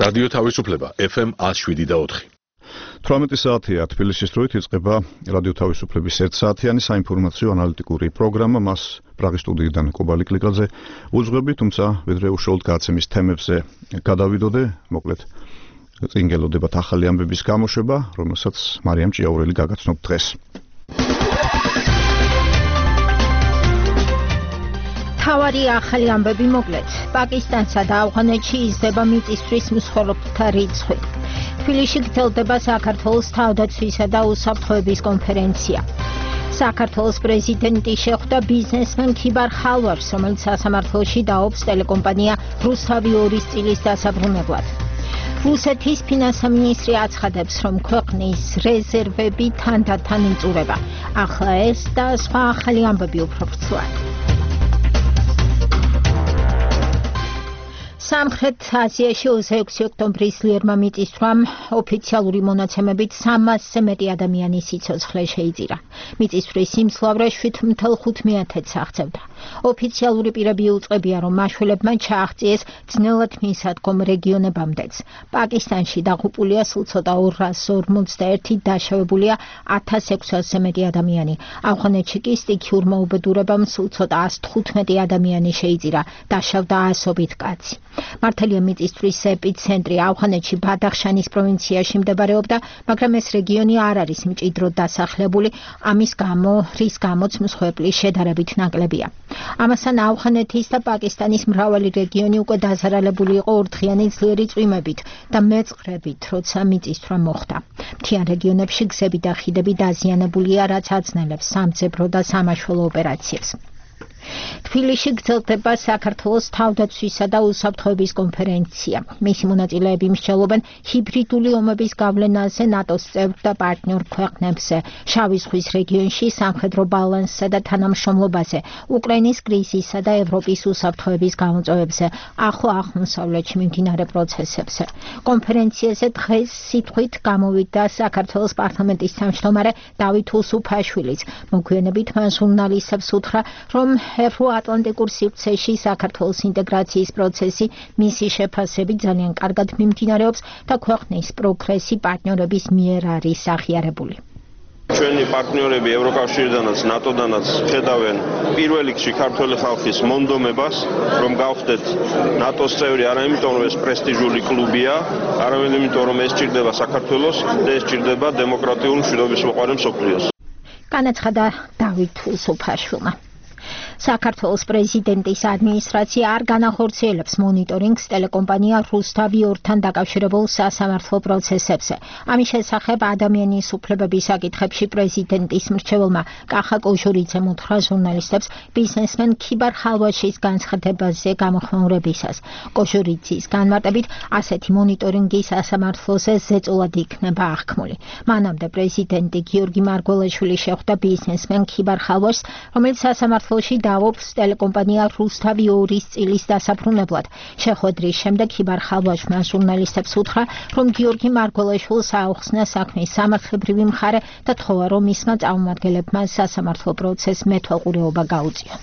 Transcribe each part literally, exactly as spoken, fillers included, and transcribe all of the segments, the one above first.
რადიო თავისუფლება ეფ ემ one oh seven და four. თვრამეტი საათია თბილისის დროით იწყება რადიო თავისუფლების ერთ საათიანი საინფორმაციო ანალიტიკური პროგრამა. მას პრაღის სტუდიიდან კობალი კლიკაძე უძღვები, თუმცა ვიდრე უშუალოდ გადაცემის თემებზე გადავიდოდე, მოკლედ წინ გელოდებათ ახალი ამბების გამოშვება, რომელსაც მარიამ ჭიაურელი გაგაცნობ დღეს. თავარი ახალი ამბები მოკლედ. პაკისტანსა და ავღანეთში იზრდება მიწისძვრის მსხვერპლთა რიცხვი. თბილისში გრძელდება საქართველოს თავდაცვისა და უსაფრთხოების კონფერენცია. საქართველოს პრეზიდენტი შეხვდა ბიზნესმენ ქიბარ ხალვარს, რომელიც სასამართლოში დაობს ტელეკომპანია რუსთავი ორის წილის დასაბრუნებლად. რუსეთის ფინანსთა მინისტრი აცხადებს, რომ ქვეყნის რეზერვები თანდათან იწურება. ახლა ეს და სხვა ახალი ამბები უფრო ვრცლად. სამხრეთ აზიაში ოცდაექვსი ოქტომბრის ძლიერმა მიწისძვრამ ოფიციალური მონაცემებით სამასზე მეტი ადამიანის სიცოცხლე შეიძირა. მიწისძვრის სიმძლავრე შვიდ ათას ხუთმეათს აღწევდა. ოფიციალური პირები უწყებია, რომ მაშველებმა ჩააღწიეს ძნელად მისადგომ რეგიონებამდეც. პაკისტანში დაღუპულია სულ ცოტა ორას ორმოცდაერთი, დაშავებულია ათას ექვსასზე მეტი ადამიანი. ავღანეთში კი სტიქიურმა უბედურებამ სულ ცოტა ასი თხუთმეტი ადამიანი შეიძირა, დაშავდა ასობით კაცი. მართალია მიწისძვრის ეპიცენტრი ავღანეთში ბადახშანის პროვინციაში მდებარეობდა, მაგრამ ეს რეგიონი არ არის მჭიდროდ დასახლებული, ამის გამო, რის გამოც მსხვერპლის შედარებით ნაკლებია. ამასთან ავღანეთის და პაკისტანის მრავალი რეგიონი უკვე დაზარალებული იყო ორდღიანი ძლიერი წვიმებით და მეწყრებით, როცა მიწისძვრა მოხდა. მთიან რეგიონებში გზები და ხიდები დაზიანებულია, რაც აძნელებს სამძებრო და სამაშველო ოპერაციებს. თბილისში გრძელდება საქართველოს თავდაცვისა და უსაფრთხოების კონფერენცია. მისი მონაწილეები მსჯელობენ ჰიბრიდული ომების გავლენაზე ნატოს წევრ და პარტნიორ ქვეყნებზე, შავი ზღვის რეგიონში სამხედრო ბალანსსა და თანამშრომლობაზე, უკრაინის კრიზისსა და ევროპის უსაფრთხოების გამოწვევებზე, ახლო აღმოსავლეთში მიმდინარე პროცესებზე. კონფერენციაზე დღეს სიტყვით გამოვიდა საქართველოს პარლამენტის თავმჯდომარე დავით უსუფაშვილიც. მოგვიანებით მან ჟურნალისტებს უთხრა, რომ ევროატლანტიკურ სივრცეში საქართველოს ინტეგრაციის პროცესი მისი შეფასებით ძალიან კარგად მიმდინარეობს და ქვეყნის პროგრესი პარტნიორების მიერ არის აღიარებული. ჩვენი პარტნიორები ევროკავშირიდანაც, ნატოდანაც ხედავენ პირველ რიგში ქართველი ხალხის მონდომებას, რომ გავხდეთ ნატოს წევრი არა იმიტომ, რომ ეს პრესტიჟული კლუბია, არამედ იმიტომ, რომ ეს ჭირდება საქართველოს და ეს ჭირდება დემოკრატიულ მშვიდობის მოყვარე მსოფლიოს. განაცხადა დავით უსუფაშვილმა. საქართველოს პრეზიდენტის ადმინისტრაცია არ განახორციელებს მონიტორინგს ტელეკომპანია რუსთავი ორთან დაკავშირებულ სასამართლო პროცესებზე. ამის შესახებ ადამიანის უფლებების საკითხებში პრეზიდენტის მრჩეველმა კახა კოჟურიძემ უთხრა ჟურნალისტებს ბიზნესმენ ქიბარ ხალვაშის განცხადებაზე გამოხმაურებისას. კოჟურიძის განმარტებით, ასეთი მონიტორინგი სასამართლოზე ზეწოლად იქნება აღქმული. მანამდე პრეზიდენტი გიორგი მარგველაშვილი შეხვდა ბიზნესმენ ქიბარ ხალვაშს, რომელიც სასამართლოში დაობს ტელეკომპანია რუსთავი ორის წილის დასაბრუნებლად. შეხვედრის შემდეგ ქიბარ ხალვაშმა ჟურნალისტებს უთხრა, რომ გიორგი მარგველაშვილს აუხსნა საქმის სამართლებრივი მხარე და თხოვა, რომ მისმა წარმომადგენლებმა სასამართლო პროცესს მეთვალყურეობა გაუწიონ.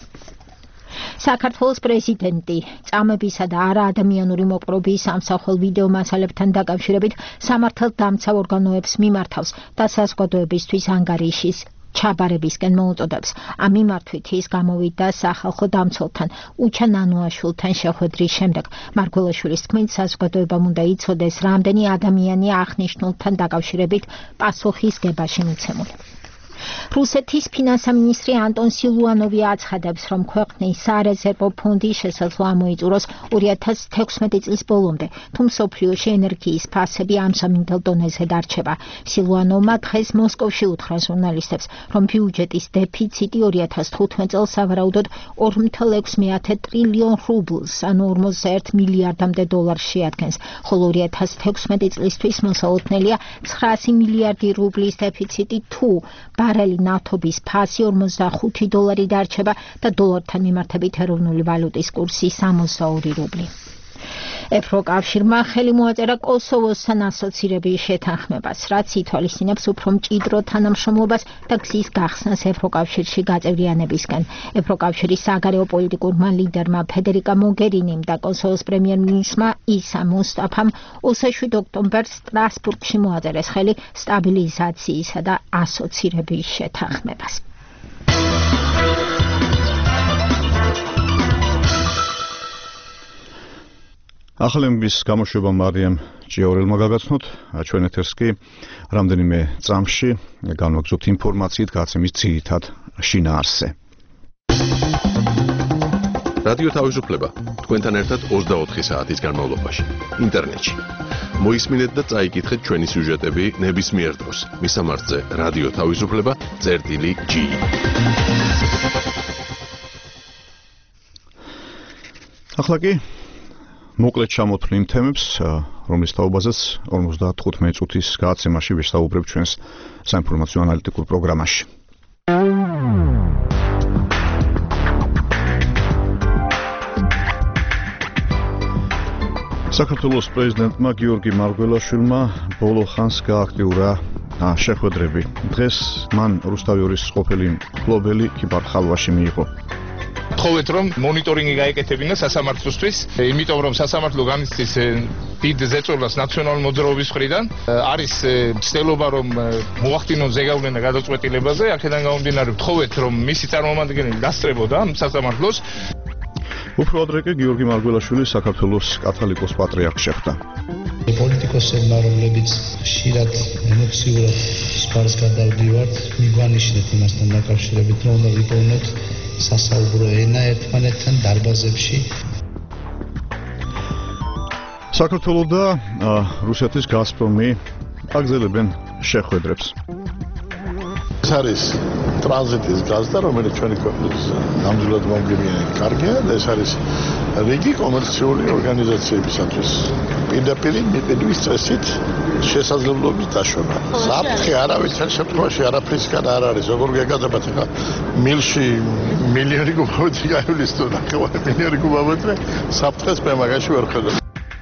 საქართველოს პრეზიდენტი წამებისა და არაადამიანური მოპყრობის ამსახველ ვიდეო მასალებთან დაკავშირებით სამართალდამცავ ორგანოებს მიმართავს და საზოგადოებისთვის ანგარიშის ჩაბარებისკენ მოუწოდებს. ამ მიმართვით ის გამოვიდა სახალხო დამცველთან უჩა ნანუაშვილთან შეხვედრის შემდეგ. მარგველაშვილის თქმით, საზოგადოებამ უნდა იცოდეს, რამდენი ადამიანი აღნიშნულთან დაკავშირებით პასუხისგებაში მიცემული. რუსეთის ფინანსთა მინისტრი ანტონ სილუანოვი აცხადებს, რომ ქვეყნის სარეზერვო ფონდი შესაძლოა მოიწუროს ორი ათას თექვსმეტი წლის ბოლომდე, თუ მსოფლიოში ენერგიის ფასები ამ სამინდელ დონეზე დარჩება. სილუანოვმა დღეს მოსკოვში უთხრა ჟურნალისტებს, რომ ბიუჯეტის დეფიციტი ორი ათას თხუთმეტ წელს სავარაუდოდ ორ ათას ექვსმეათე ტრილიონ რუბლს, ანუ ორმოცდაერთ მილიარდამდე დოლარს შეადგენს, ხოლო ორი ათას თექვსმეტი წლისთვის მოსალოდნელია ცხრაასი მილიარდი რუბლის დეფიციტი, თუ ბარელი ნავთობის ფასი ორმოცდახუთი დოლარი დარჩება და დოლართან მიმართებით ეროვნული ვალუტის კურსი სამოცდაორი რუბლი. ევროკავშირმა ხელი მოაწერა კოსოვოსთან ასოცირების შეთანხმებას, რაც ითვალისწინებს უფრო მჭიდრო თანამშრომლობას და გზის გახსნას ევროკავშირში გაწევრიანებისკენ. ევროკავშირის საგარეო პოლიტიკურმა ლიდერმა ფედერიკა მოგერინიმ და კოსოვოს პრემიერ-მინისტრმა ისა მუსტაფამ ოცდაშვიდ ოქტომბერს სტრასბურგში მოაწერეს ხელი სტაბილიზაციისა და ასოცირების შეთანხმებას. ახალემბის გამოშვება მარიამ ჭიაურელმა გაგაცნოთ, ჩვენ ეთერს კი რამდენიმე წამში განვაგრძობთ ინფორმაციით გაცემის ძირითად შინაარსზე. რადიო თავისუფლება თქვენთან ერთად ოცდაოთხი საათის განმავლობაში ინტერნეტში. მოისმინეთ და წაიკითხეთ ჩვენი სიუჟეტები ნებისმიერ დროს. მისამართზე რადიო თავისუფლება წერტილი ჯი. ახლა კი მოკლედ ჩამოთვლი იმ თემებს, რომლის თაობაზეც ორმოცდათხუთმეტი წუთის გადაცემაში ვისაუბრებ ჩვენს საინფორმაციო ანალიტიკურ პროგრამაში. საქართველოს პრეზიდენტმა გიორგი მარგველაშვილმა ბოლო ხანს გააქტიურა შეხვედრები. დღეს მან რუსთავიორის ყოფილი მფლობელი ქიბარ ხალვაში მიიღო. თხოვეთ რომ მონიტორინგი გაეკეთებინა სასამართლოსთვის, იმიტომ რომ სასამართლო განიცდის დიდ ზეწოლას ნაციონალური მოძრაობის მხრიდან, არის ცდილობა რომ მოახდინონ ზეგავლენა გადაწყვეტილებაზე, აქედან გამომდინარე თხოვეთ რომ მისი წარმომადგენელი დასწრებოდა სასამართლოს. უფრო ადრე კი გიორგი მარგველაშვილი საქართველოს კათოლიკოს პატრიარქს შეხვდა. პოლიტიკოსებმა, რომლებიც ხშირად ემოციურად სპარს გადავდივართ, მიგვანიშნეთ იმასთან დაკავშირებით, რომ უნდა ვიპოვნოთ სასაუბრო ენა ერთმანეთთან დარბაზებში. საქართველოს და რუსეთის გაზპრომი აგზელებენ შეხვედრებს. ეს არის ტრანზიტის გაზდა, რომელიც ჩვენი ქვეყნის ნამდვილად მომგებიანი კარგია და ეს არის რიგი კომერციული ორგანიზაციებისათვის პირდაპირ მიყიდვის წესით შესაძლებლობის დაშვება. საფრთხე არავითარ შემთხვევაში არაფრისგან არ არის. როგორ გეგადებათ ახლა მილში მილიონი კუბომეტრი გაივლის თუ ნახევარი მილიონი კუბომეტრი საფრთხეს მე მაგაში ვერ ხედავ.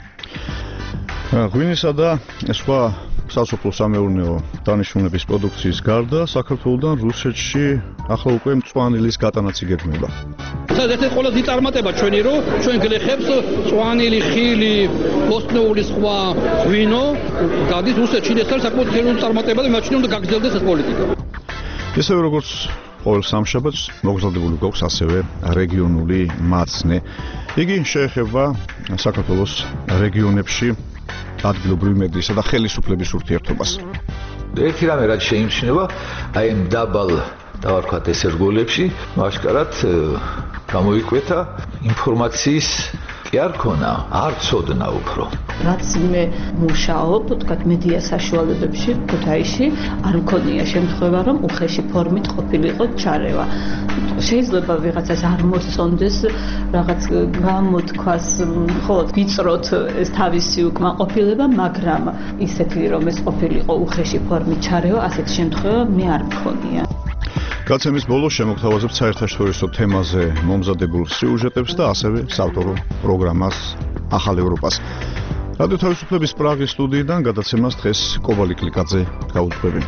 ღვინისა და სხვა სასოფლო სამეურნეო დანიშნულების პროდუქციის გარდა საქართველოსთან რუსეთში ახლა უკვე მწვანილის გატანაც იგეგმება. ეს ყველაზე წარმატება ჩვენი რომ ჩვენ გლეხებს მწვანილი, ხილი, ბოსტნეული სხვა ღვინო გადის რუსეთში. ეს არის საკმაოდ თერმული წარმატება და მეჩნია უნდა გაგრძელდეს ეს პოლიტიკა. ისევე როგორც ყოველ სამშაბათს მოგზაურებული გვაქვს ასევე რეგიონული მაცნე. იგი შეეხება საქართველოს რეგიონებში ადგილობრივი მედიისა და ხელისუფლების ურთიერთობას. ერთი რამე რაც შეიმჩნევა, აი ამ დაბალ დავარქვათ ესერგოლებში, მასკარად გამოიკვეთა ინფორმაციის კი არ ქონა, არ ცოდნა უფრო. რაც მე მუშაობ, თქვათ მედია საშუალებებში, ქუთაისში, არ მქონია შემთხვევა, რომ უხეში ფორმით ყოფილიყო ჩარევა. შეიძლება ვიღაცას არ მოსწონდეს რაღაც გამოთქვას, ხო, ვიწროთ ეს თავისი უკმაყოფილება, მაგრამ ისეთი რომ ეს ყოფილიყო უხეში ფორმით ჩარევა, ასეთ შემთხვევა მე არ მქონია. გაცემის ბოლოს შემოგთავაზებთ საერთაშორისო თემაზე მომზადებულ სიუჟეტებს და ასევე საავტორო პროგრამას ახალ ევროპას. რადიო თავისუფლების პრაღის სტუდიიდან გადაცემას დღეს კობალი კლიკაძე გაუძღვები.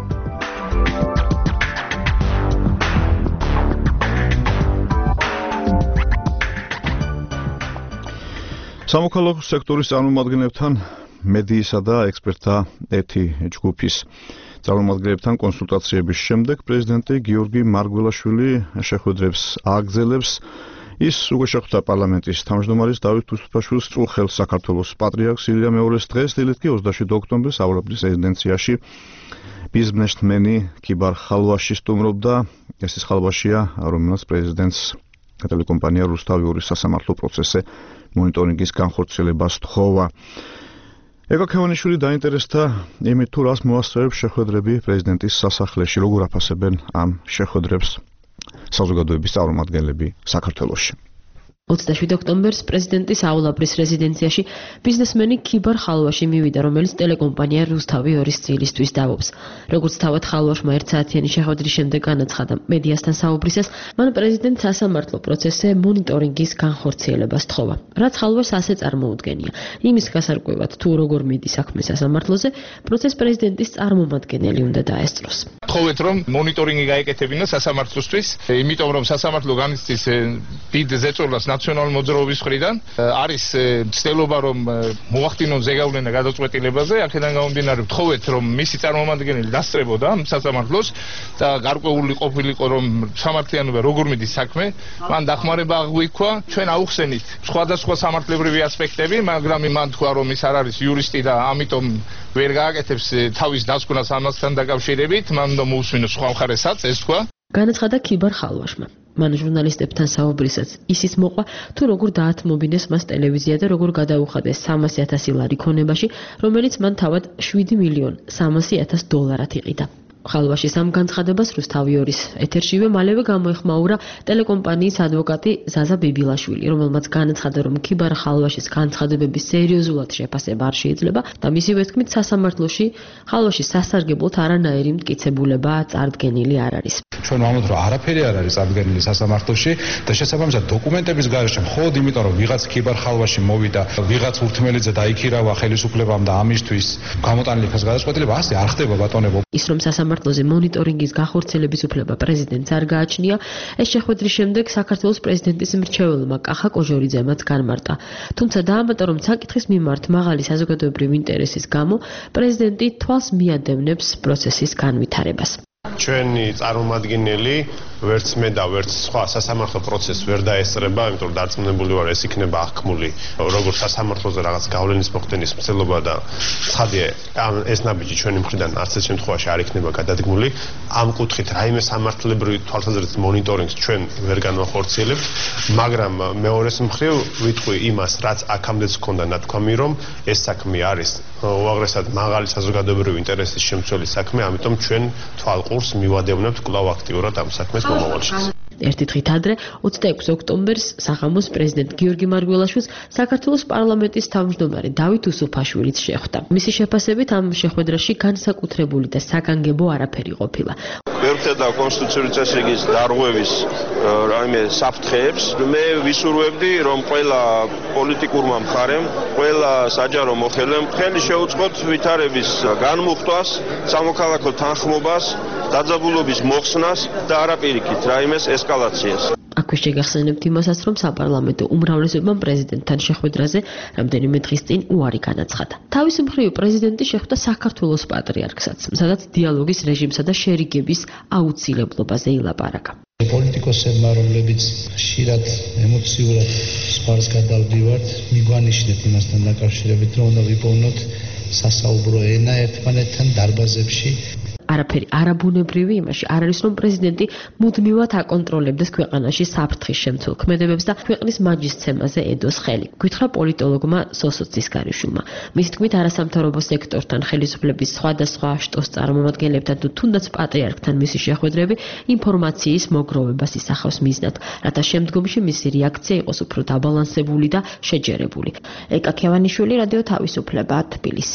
სამოქალაქო სექტორის წარმომადგენლებთან მედიისა და ექსპერტთა ერთი ჯგუფის წარმომადგენლებთან კონსულტაციების შემდეგ პრეზიდენტი გიორგი მარგველაშვილი შეხვედრებს ააგრძელებს. ის უკვე შეხვდა პარლამენტის თავმჯდომარის დავით უსუფაშვილს, წულხელს საქართველოს პატრიარქს ილია მეორეს დღეს, დილით კი ოცდაშვიდ ოქტომბერს ევროპის რეზიდენციაში ბიზნესმენი ქიბარ ხალვაში სტუმრობდა. ეს ის ხალვაშია, რომელსაც პრეზიდენტს ტელეკომპანია რუსთავიორის სასამართლო პროცესზე მონიტორინგის განხორციელებას თხოვა. ეკა ქევანიშვილი დაინტერესდა იმით, თუ რას მოასწრებს შეხვედრები პრეზიდენტის სასახლეში, როგორ აფასებენ ამ შეხვედრებს საზოგადოების წარმომადგენლები საქართველოში. ოცდაშვიდ ოქტომბერს პრეზიდენტის აულაბრის რეზიდენციაში ბიზნესმენი ქიბარ ხალვაში მივიდა, რომელიც ტელეკომპანია რუსთავი ორის წილისთვის დავობს. როგორც თავად ხალვაშმა ერთ საათიანი შეხვედრის შემდეგ განაცხადა მედიასთან საუბრისას, მან პრეზიდენტს სასამართლო პროცესზე მონიტორინგის განხორციელებას თხოვა. რაც ხალვას ასე წარმოუდგენია. იმის გასარკვევად თუ როგორ მიდის საქმე სასამართლოზე, პროცესს პრეზიდენტის წარმომადგენელი უნდა დაესწროს. თხოვეთ რომ მონიტორინგი გაეკეთებინა სასამართლოსთვის, იმიტომ რომ სასამართლო განიცდის დიდ ზეწოლას ნაციონალური მოძრაობის მხრიდან, არის ცდილობა რომ მოახდინონ ზეგავლენა გადაწყვეტილებაზე, აქედან გამომდინარე ვთხოვეთ რომ მისი წარმომადგენელი დასწრებოდა სასამართლოს და გარკვეული ყოფილიყო რომ სამართლიანობა როგორ მიდის საქმე, მან დახმარება აღვიქვა, ჩვენ აუხსენით სხვადასხვა სამართლებრივი ასპექტები, მაგრამ მან თქვა რომ ის არ არის იურისტი და ამიტომ ვერ გააკეთებს თავის დასკვნას ამასთან დაკავშირებით, მან უნდა მოусმინოს სხვა მხარესაც, ეს თქვა. განაცხადა ქიბარ ხალვაშმა. მან ჟურნალისტებთან საუბრისას ისიც მოყვა, თუ როგორ დაათმობინეს მას ტელევიზია და როგორ გადაუხადეს სამასი ათასი ლარი ქონებაში, რომელიც მან თავად შვიდი მილიონ სამასი ათას დოლარად იყიდა. ხალვაშის ამ განცხადებას რუსთავი ორის ეთერშივე მალევე გამოეხმაურა ტელეკომპანიის ადვოკატი ზაზა ბიბილაშვილი, რომელმაც განაცხადა, რომ ქიბარ ხალვაშის განცხადებების სერიოზულად შეფასება არ შეიძლება და მისივე თქმით სასამართლოში ხალვაშის სასარგებლოდ არანაირი მტკიცებულება წარდგენილი არ არის. ჩვენ ვამბობთ, რომ არაფერი არ არის წარდგენილი სასამართლოში და შესაბამისად დოკუმენტების გარეშე მხოლოდ იმიტომ, რომ ვიღაც ქიბარ ხალვაში მოვიდა, ვიღაც ურთმელიძე დაიქირავა ხელისუფლებამ და ამისთვის გამოტანილი იქნას გადაწყვეტილება, ასე არ ხდება ბატონებო. ის რომ სასამართლოზე მონიტორინგის განხორციელების უფლება პრეზიდენტს არ გააჩნია, ეს შეხვედრის შემდეგ საქართველოს პრეზიდენტის მრჩეველმა კახა კოჟორიძემაც განმარტა. თუმცა დაამატა, რომ საკითხის მიმართ მაღალი საზოგადოებრივი ინტერესის გამო პრეზიდენტი თვალს მიადევნებს პროცესის განვითარებას. ჩვენი წარმომადგენელი ვერც მე და ვერც სხვა სასამართლო პროცესს ვერ დაესწრება, იმიტომ რომ დარწმუნებული ვარ, ეს იქნება აღქმული როგორც სასამართლოზე რაღაც გავლენის მოხდენის მცდელობა და ცხადია, ეს ნაბიჯი ჩვენი მხრიდან არც ერთ შემთხვევაში არ იქნება გადადგმული. ამ კუთხით რაიმე სამართლებრივი თვალსაზრისით მონიტორინგს ჩვენ ვერ განვახორციელებთ, მაგრამ მეორეს მხრივ ვიტყვი იმას, რაც აქამდეც ჰქონდა ნათქვამი, რომ ეს საქმე არის უაღრესად მაღალი საზოგადოებრივი ინტერესის შემცველი საქმე, ამიტომ ჩვენ თვალყურს მივადევნებთ კვლავ აქტიურად ამ საქმეს მომავალში. ერთი დღით ადრე, ოცდაექვსი ოქტომბერს სახამოს პრეზიდენტ გიორგი მარგველაშვილს საქართველოს პარლამენტის თავმჯდომარე დავით უსუფაშვილიც შეხვდა. მისი შეფასებით ამ შეხვედრაში განსაკუთრებული და საგანგებო არაფერი ყოფილა. ვერ ვხედავ კონსტიტუციური წესრიგის დარღვევის რაიმე საფრთხეებს. მე ვისურვებდი, რომ ყველა პოლიტიკურმა მხარემ, ყველა საჯარო მოხელემ ხელი შეუწყოთ ვითარების განმუხტვას, სამოქალაქო თანხმობას, დაძაბულობის მოხსნას და არაპირიქით რაიმეს ესკალაციას. აქვე შეგახსენებთ იმასაც, რომ საპარლამენტო უმრავლესობამ პრეზიდენტთან შეხვედრაზე რამდენიმე დღის წინ უარი განაცხადა. თავის მხრივ პრეზიდენტი შეხვდა საქართველოს პატრიარქსაც, სადაც დიალოგის რეჟიმსა და შერიგების აუცილებლობაზე ილაპარაკა. პოლიტიკოსებმა, რომლებიც ხშირად ემოციურად სპარს გადავდივართ, მიგვანიშნეთ იმასთან დაკავშირებით, რომ უნდა ვიპოვნოთ სასაუბრო ენა ერთმანეთთან დარბაზებში. არაფერი არაბუნებრივი იმაში არ არის, რომ პრეზიდენტი მუდმივად აკონტროლებდეს ქვეყანაში საფრთხის შემცველ ქმედებებს და ქვეყნის მაჯისცემაზე ედოს ხელი. გითხრა პოლიტოლოგმა სოსო ცისკარიშვილმა. მისი თქმით, არასამთავრობო სექტორთან, ხელისუფლების სხვადასხვა შტოს წარმომადგენლებთან თუ თუნდაც პატრიარქთან მისი შეხვედრები ინფორმაციის მოგროვებას ისახავს მიზნად, რათა შემდგომში მისი რეაქცია იყოს უფრო დაბალანსებული და შეჯერებული. ეკა ქევანიშვილი, რადიო თავისუფლება, თბილისი.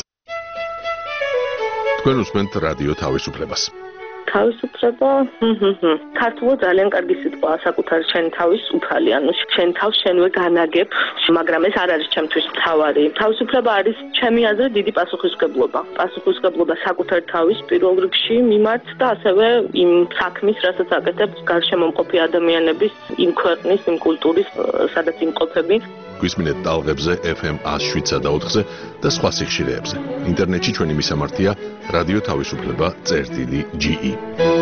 თქვენ უსმენთ რადიო თავისუფლებას. თავისუფლება, ქართულად ძალიან კარგი სიტყვაა, საკუთარი შენი თავის უფალი, ანუ შენ თავს შენვე განაგებ, მაგრამ ეს არ არის ჩემთვის მთავარი. თავისუფლება არის ჩემი აზრით დიდი პასუხისმგებლობა. პასუხისმგებლობა საკუთარი თავის პირველ რიგში მიმართ და ასევე იმ საქმის, რასაც აკეთებს გარშემომყოფი ადამიანების, იმ ქვეყნის, იმ კულტურის, სადაც იმყოფები. გვისმინეთ ტალღებზე ეფ ემ ას შვიდსა და ოთხზე და სხვა სიხშირეებზე. ინტერნეტში ჩვენი მისამართია რადიო თავისუფლება წერტილი ჯი ი.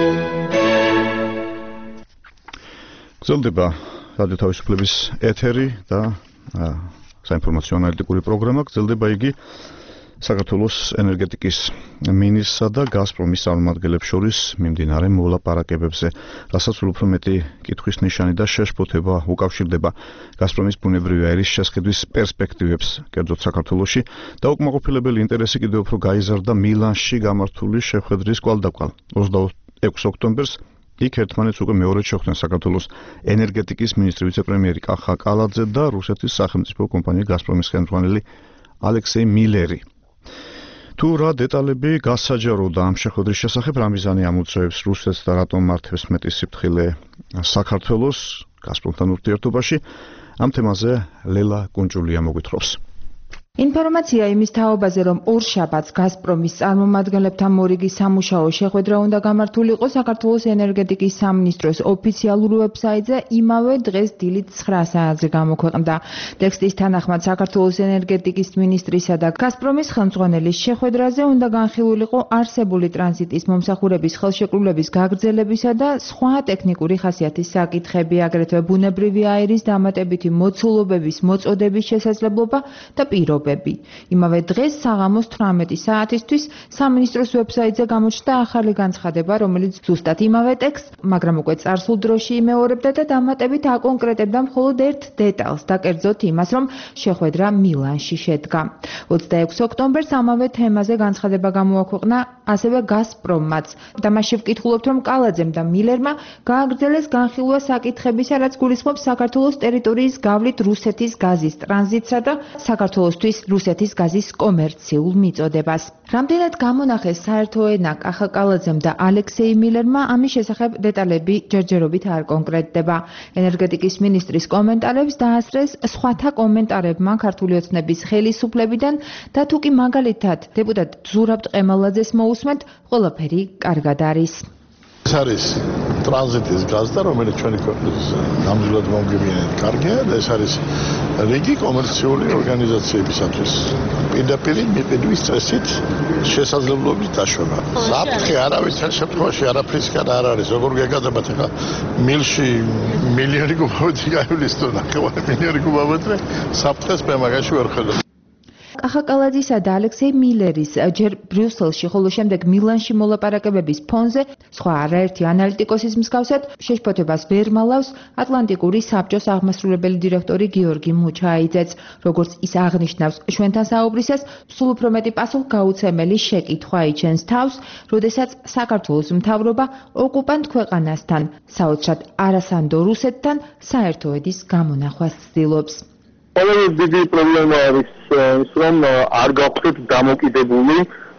გრძელდება რადიო თავისუფლების ეთერი და საინფორმაციო ანალიტიკური პროგრამა. გრძელდება იგი საქართველოს ენერგეტიკის მინისტრსა და გაზპრომის წარმომადგენლებს შორის მიმდინარე მოლაპარაკებებზე, რასაც უფრო მეტი კითხვის ნიშანი და შეშფოთება უკავშირდება გაზპრომის ბუნებრივი აირის შესყიდვის პერსპექტივებს, კერძოდ საქართველოში და უკმაყოფილებელი ინტერესი კიდევ უფრო გაიზარდა მილანში გამართული შეხვედრის კვალდაკვალ. ოცდაექვსი ოქტომბერს იქ ერთმანეთს უკვე მეორედ შეხვდნენ საქართველოს ენერგეტიკის მინისტრი ვიცე-პრემიერი კახა კალაძე და რუსეთის სახელმწიფო კომპანია გაზპრომის ხელმძღვანელი ალექსეი მილერი. თუ რა დეტალები გასაჯაროდა ამ შეხვედრის შესახებ, რა მიზანი ამოწევს რუსეთს და რატომ მართებს მეტი სიფრთხილე საქართველოს გაზპრომთან ურთიერთობაში, ამ თემაზე ლელა კუნჭულია მოგვითხრობს. ინფორმაცია იმის თაობაზე, რომ ორშაბათს გაზპრომის წარმომადგენლებთან მორიგი სამუშაო შეხვედრა უნდა გამართულიყო საქართველოს ენერგეტიკის სამინისტროს ოფიციალურ ვებსაიტზე იმავე დღეს დილით ცხრა საათზე გამოქვეყნდა. ტექსტის თანახმად საქართველოს ენერგეტიკის მინისტრისა და გაზპრომის ხელმძღვანელის შეხვედრაზე უნდა განხილულიყო არსებული ტრანზიტის მომსახურების ხელშეკრულების გაგრძელებისა და სხვა ტექნიკური ხასიათის საკითხები, აგრეთვე ბუნებრივი აირის დამატებითი მოცულობების მოწოდების შესაძლებლობა და პირობები. იმავე დღეს საღამოს თვრამეტი საათისთვის სამინისტროს ვებსაიტზე გამოჩნდა ახალი განცხადება, რომელიც ზუსტად იმავე ტექსტს, მაგრამ უკვე წარსულ დროში იმეორებდა და დამატებით აკონკრეტებდა მხოლოდ ერთ დეტალს და კერძოდ იმას, რომ შეხვედრა მილანში შედგა. ოცდაექვსი ოქტომბერს ამავე თემაზე განცხადება გამოაქვეყნა ასევე გაზპრომმაც და მასში ვკითხულობთ, რომ კალაძემ და მილერმა გააგრძელეს განხილვა საკითხებისა, რაც გულისხმობს საქართველოს ტერიტორიის გავლით რუსეთის გაზის ტრანზიტსა და საქართველოსთვის რუსეთის გაზის კომერციულ მიწოდებას. რამდენად გამონახეს საერთო ენა კახა კალაძემ და ალექსეი მილერმა, ამის შესახებ დეტალები ჯერჯერობით არ კონკრეტდება. ენერგეტიკის მინისტრის კომენტარებს დაასწრეს სხვათა კომენტარებმა ქართული ოცნების ხელისუფლებიდან და თუ კი მაგალითად დეპუტატ ზურაბ ტყემალაძეს მოусმენთ, ყველაფერი კარგად არის. ეს არის ტრანზიტის გაზდა, რომელიც ჩვენი ქვეყნის ნამდვილად მომგებიანად კარგია და ეს არის რიგი კომერციული ორგანიზაციებისათვის პირდაპირ მიყიდვის წესით შესაძლებლობის დაშვება. საფრთხე არავის შემთხვევაში არაფრისგან არ არის. როგორ გეკადრებათ ახლა მილში მილიონი კუბომეტრი გაივლის თუ ნახევარი მილიონი კუბომეტრი საფრთხეს მე მაგაში ვერ ხედავ. კახა კალაძისა და ალექსეი მილერის ჯერ ბრიუსელში, ხოლო შემდეგ მილანში მოლაპარაკებების ფონზე სხვა არაერთი ანალიტიკოსის მსგავსად შეშფოთებას ვერ მალავს ატლანტიკური საბჭოს აღმასრულებელი დირექტორი გიორგი მუჩაიძეც. როგორც ის აღნიშნავს ჩვენთან საუბრისას, სულ უფრო მეტი პასუხგაუცემელი შეკითხვა იჩენს თავს, როდესაც საქართველოს მთავრობა ოკუპანტ ქვეყანასთან, საოცრად არასანდო რუსეთთან საერთო ედის გამონახვას ცდილობს. ყველაზე დიდი პრობლემა არის ის, რომ არ გავხდით დამოკიდებული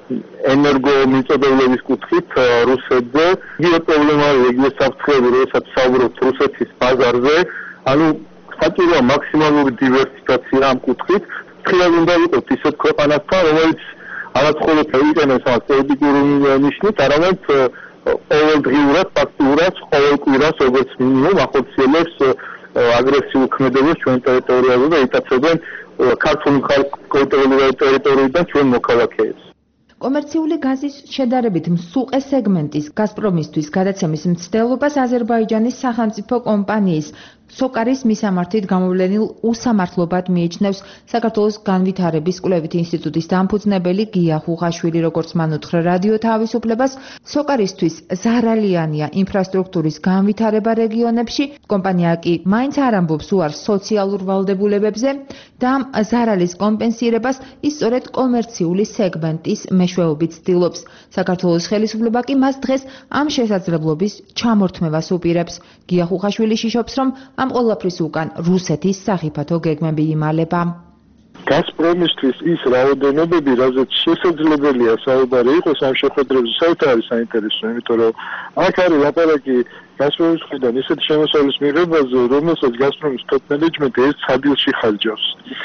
ენერგომიწოდებლების კუთხით რუსეთზე. იგივე პრობლემა არის იგივე საფრთხეები, როდესაც საუბრობთ რუსეთის ბაზარზე. ანუ საჭიროა მაქსიმალური დივერსიფიკაცია ამ კუთხით. ფრთხილად უნდა ვიყოთ ისეთ ქვეყანასთან, რომელიც არც მხოლოდ ეიტენებს ამ პოლიტიკური ნიშნით, არამედ ყოველდღიურად, ფაქტიურად, ყოველ კვირას, როგორც მინიმუმ ახორციელებს აგრესიულ ქმედებას ჩვენ ტერიტორიაზე და იტაცებენ ქართული ხალხის ტერიტორიიდან ჩვენ მოქალაქეებს. კომერციული გაზის შედარებით მსუყე სეგმენტის გაზპრომისთვის გადაცემის მცდელობას აზერბაიჯანის სახელმწიფო კომპანიის სოკარის მისამართით გამოვლენილ უსამართლობად მიიჩნევს საქართველოს განვითარების კვლევით ინსტიტუტის დამფუძნებელი გია ხუხაშვილი. როგორც მან უთხრა რადიო თავისუფლებას, სოკარისთვის ზარალიანია ინფრასტრუქტურის განვითარება რეგიონებში. კომპანია კი მაინც არ ამბობს უარს სოციალურ ვალდებულებებზე და ამ ზარალის კომპენსირებას ის სწორედ კომერციული სეგმენტის მეშვეობით ცდილობს. საქართველოს ხელისუფლება კი მას დღეს ამ შესაძლებლობის ჩამორთმევას უპირებს. გია ხუხაშვილი შიშობს, რომ ამ ყველაფრის უკან რუსეთის სახიფათო გეგმები იმალება. გაზპრომისთვის ის რაოდენობები, რაზეც შესაძლებელია საუბარი იყოს ამ შეხვედრებზე, საერთოდ არის საინტერესო, იმიტომ რომ აქ არის ლაპარაკი გაზპრომის მხრიდან ისეთი შემოსავლის მიღებაზე, რომელსაც გაზპრომის top management ერთ სადილში ხარჯავს.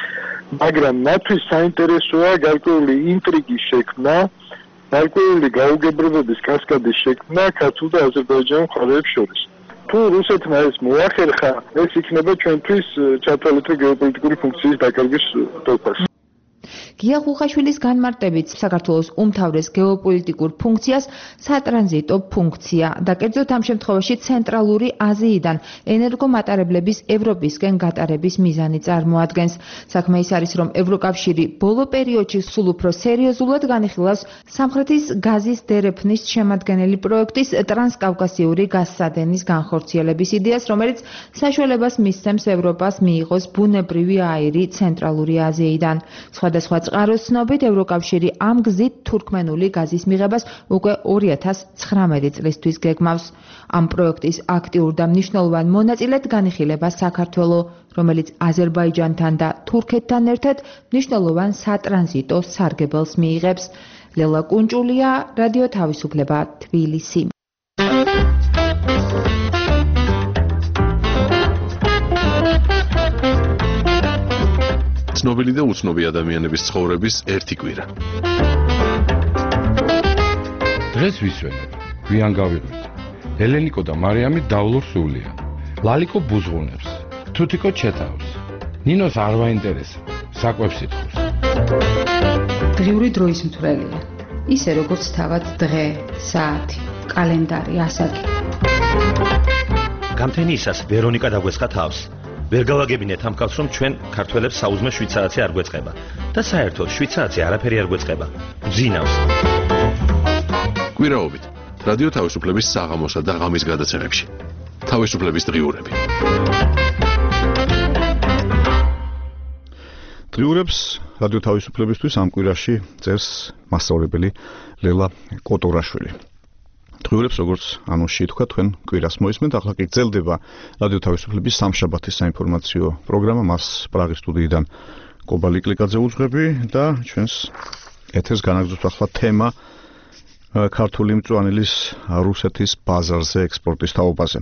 მაგრამ მათთვის საინტერესოა გარკვეული ინტრიგის შექმნა, გარკვეული გაუგებრებების კასკადის შექმნა ქართულ და აზერბაიჯანულ მხარეებს შორის. თუ რუსეთმა ეს მოახერხა, ეს იქნება ჩვენთვის ჩათვალეთ გეოპოლიტიკური ფუნქციის დაკარგვის დოფას. გია ხუხაშვილის განმარტებით საქართველოს უმთავრეს გეოპოლიტიკურ ფუნქციას სატრანზიტო ფუნქცია და კერძოდ ამ შემთხვევაში ცენტრალური აზიიდან ენერგომატარებლების ევროპისკენ გატარების მიზანი წარმოადგენს. საქმე ის არის, რომ ევროკავშირი ბოლო პერიოდში სულ უფრო სერიოზულად განიხილავს სამხრეთის გაზის დერეფნის შემადგენელი პროექტის ტრანსკავკასიური გაზსადენის განხორციელების იდეას, რომელიც საშუალებას მისცემს ევროპას მიიღოს ბუნებრივი აირი ცენტრალური აზიიდან. სხვადასხვა წყაროს ცნობით, ევროკავშირი ამ გზით თურქმენული გაზის მიღებას უკვე ორი ათას ცხრამეტი წლისთვის გეგმავს. ამ პროექტის აქტიურ და მნიშვნელოვან მონაწილედ განიხილება საქართველო, რომელიც აზერბაიჯანთან და თურქეთთან ერთად მნიშვნელოვან სატრანზიტო სარგებელს მიიღებს. ლელა კუნჭულია, რადიო თავისუფლება, თბილისი. ცნობილი და უცნობი ადამიანების ცხოვრების ერთი კვირა. დღეს ვისვენებ, გვიან გავიღვით. ელენიკო და მარიამი დავლობს სულია. ლალიკო ბუზღუნებს, თუთიკო ჩეთავს. ნინოს არ ვაინტერესებს, საკვებს ითხოვს. დღიური დროის მთვრელია. ისე როგორც თავად დღე, საათი, კალენდარი, ასაკი. გამთენიისას ვერონიკა დაგვესხა თავს. ვერ გავაგებინეთ ამ კაცს, რომ ჩვენ ქართველებს საუზმე შვიცარაცი არ გვეწყება და საერთოდ შვიცარაცი არაფერი არ გვეწყება. ძინავს. კვირაობით რადიო თავისუფლების საღამოსა და ღამის გადაცემებში. თავისუფლების დღიურები. დღიურებს რადიო თავისუფლებისთვის ამ კვირაში წერს მასწავლებელი ლელა კოტორაშვილი. დღიურებს როგორც ანონსში თქვა, თქვენ კვირას მოისმენთ, ახლა კი გრძელდება რადიო თავისუფლების სამშაბათის საინფორმაციო პროგრამა, მას პრაღის სტუდიიდან კობალი კლიკაძე უძღვები და ჩვენს ეთერს განაგრძობს ახლა თემა ქართული მწვანილის რუსეთის ბაზარზე ექსპორტის თაობაზე.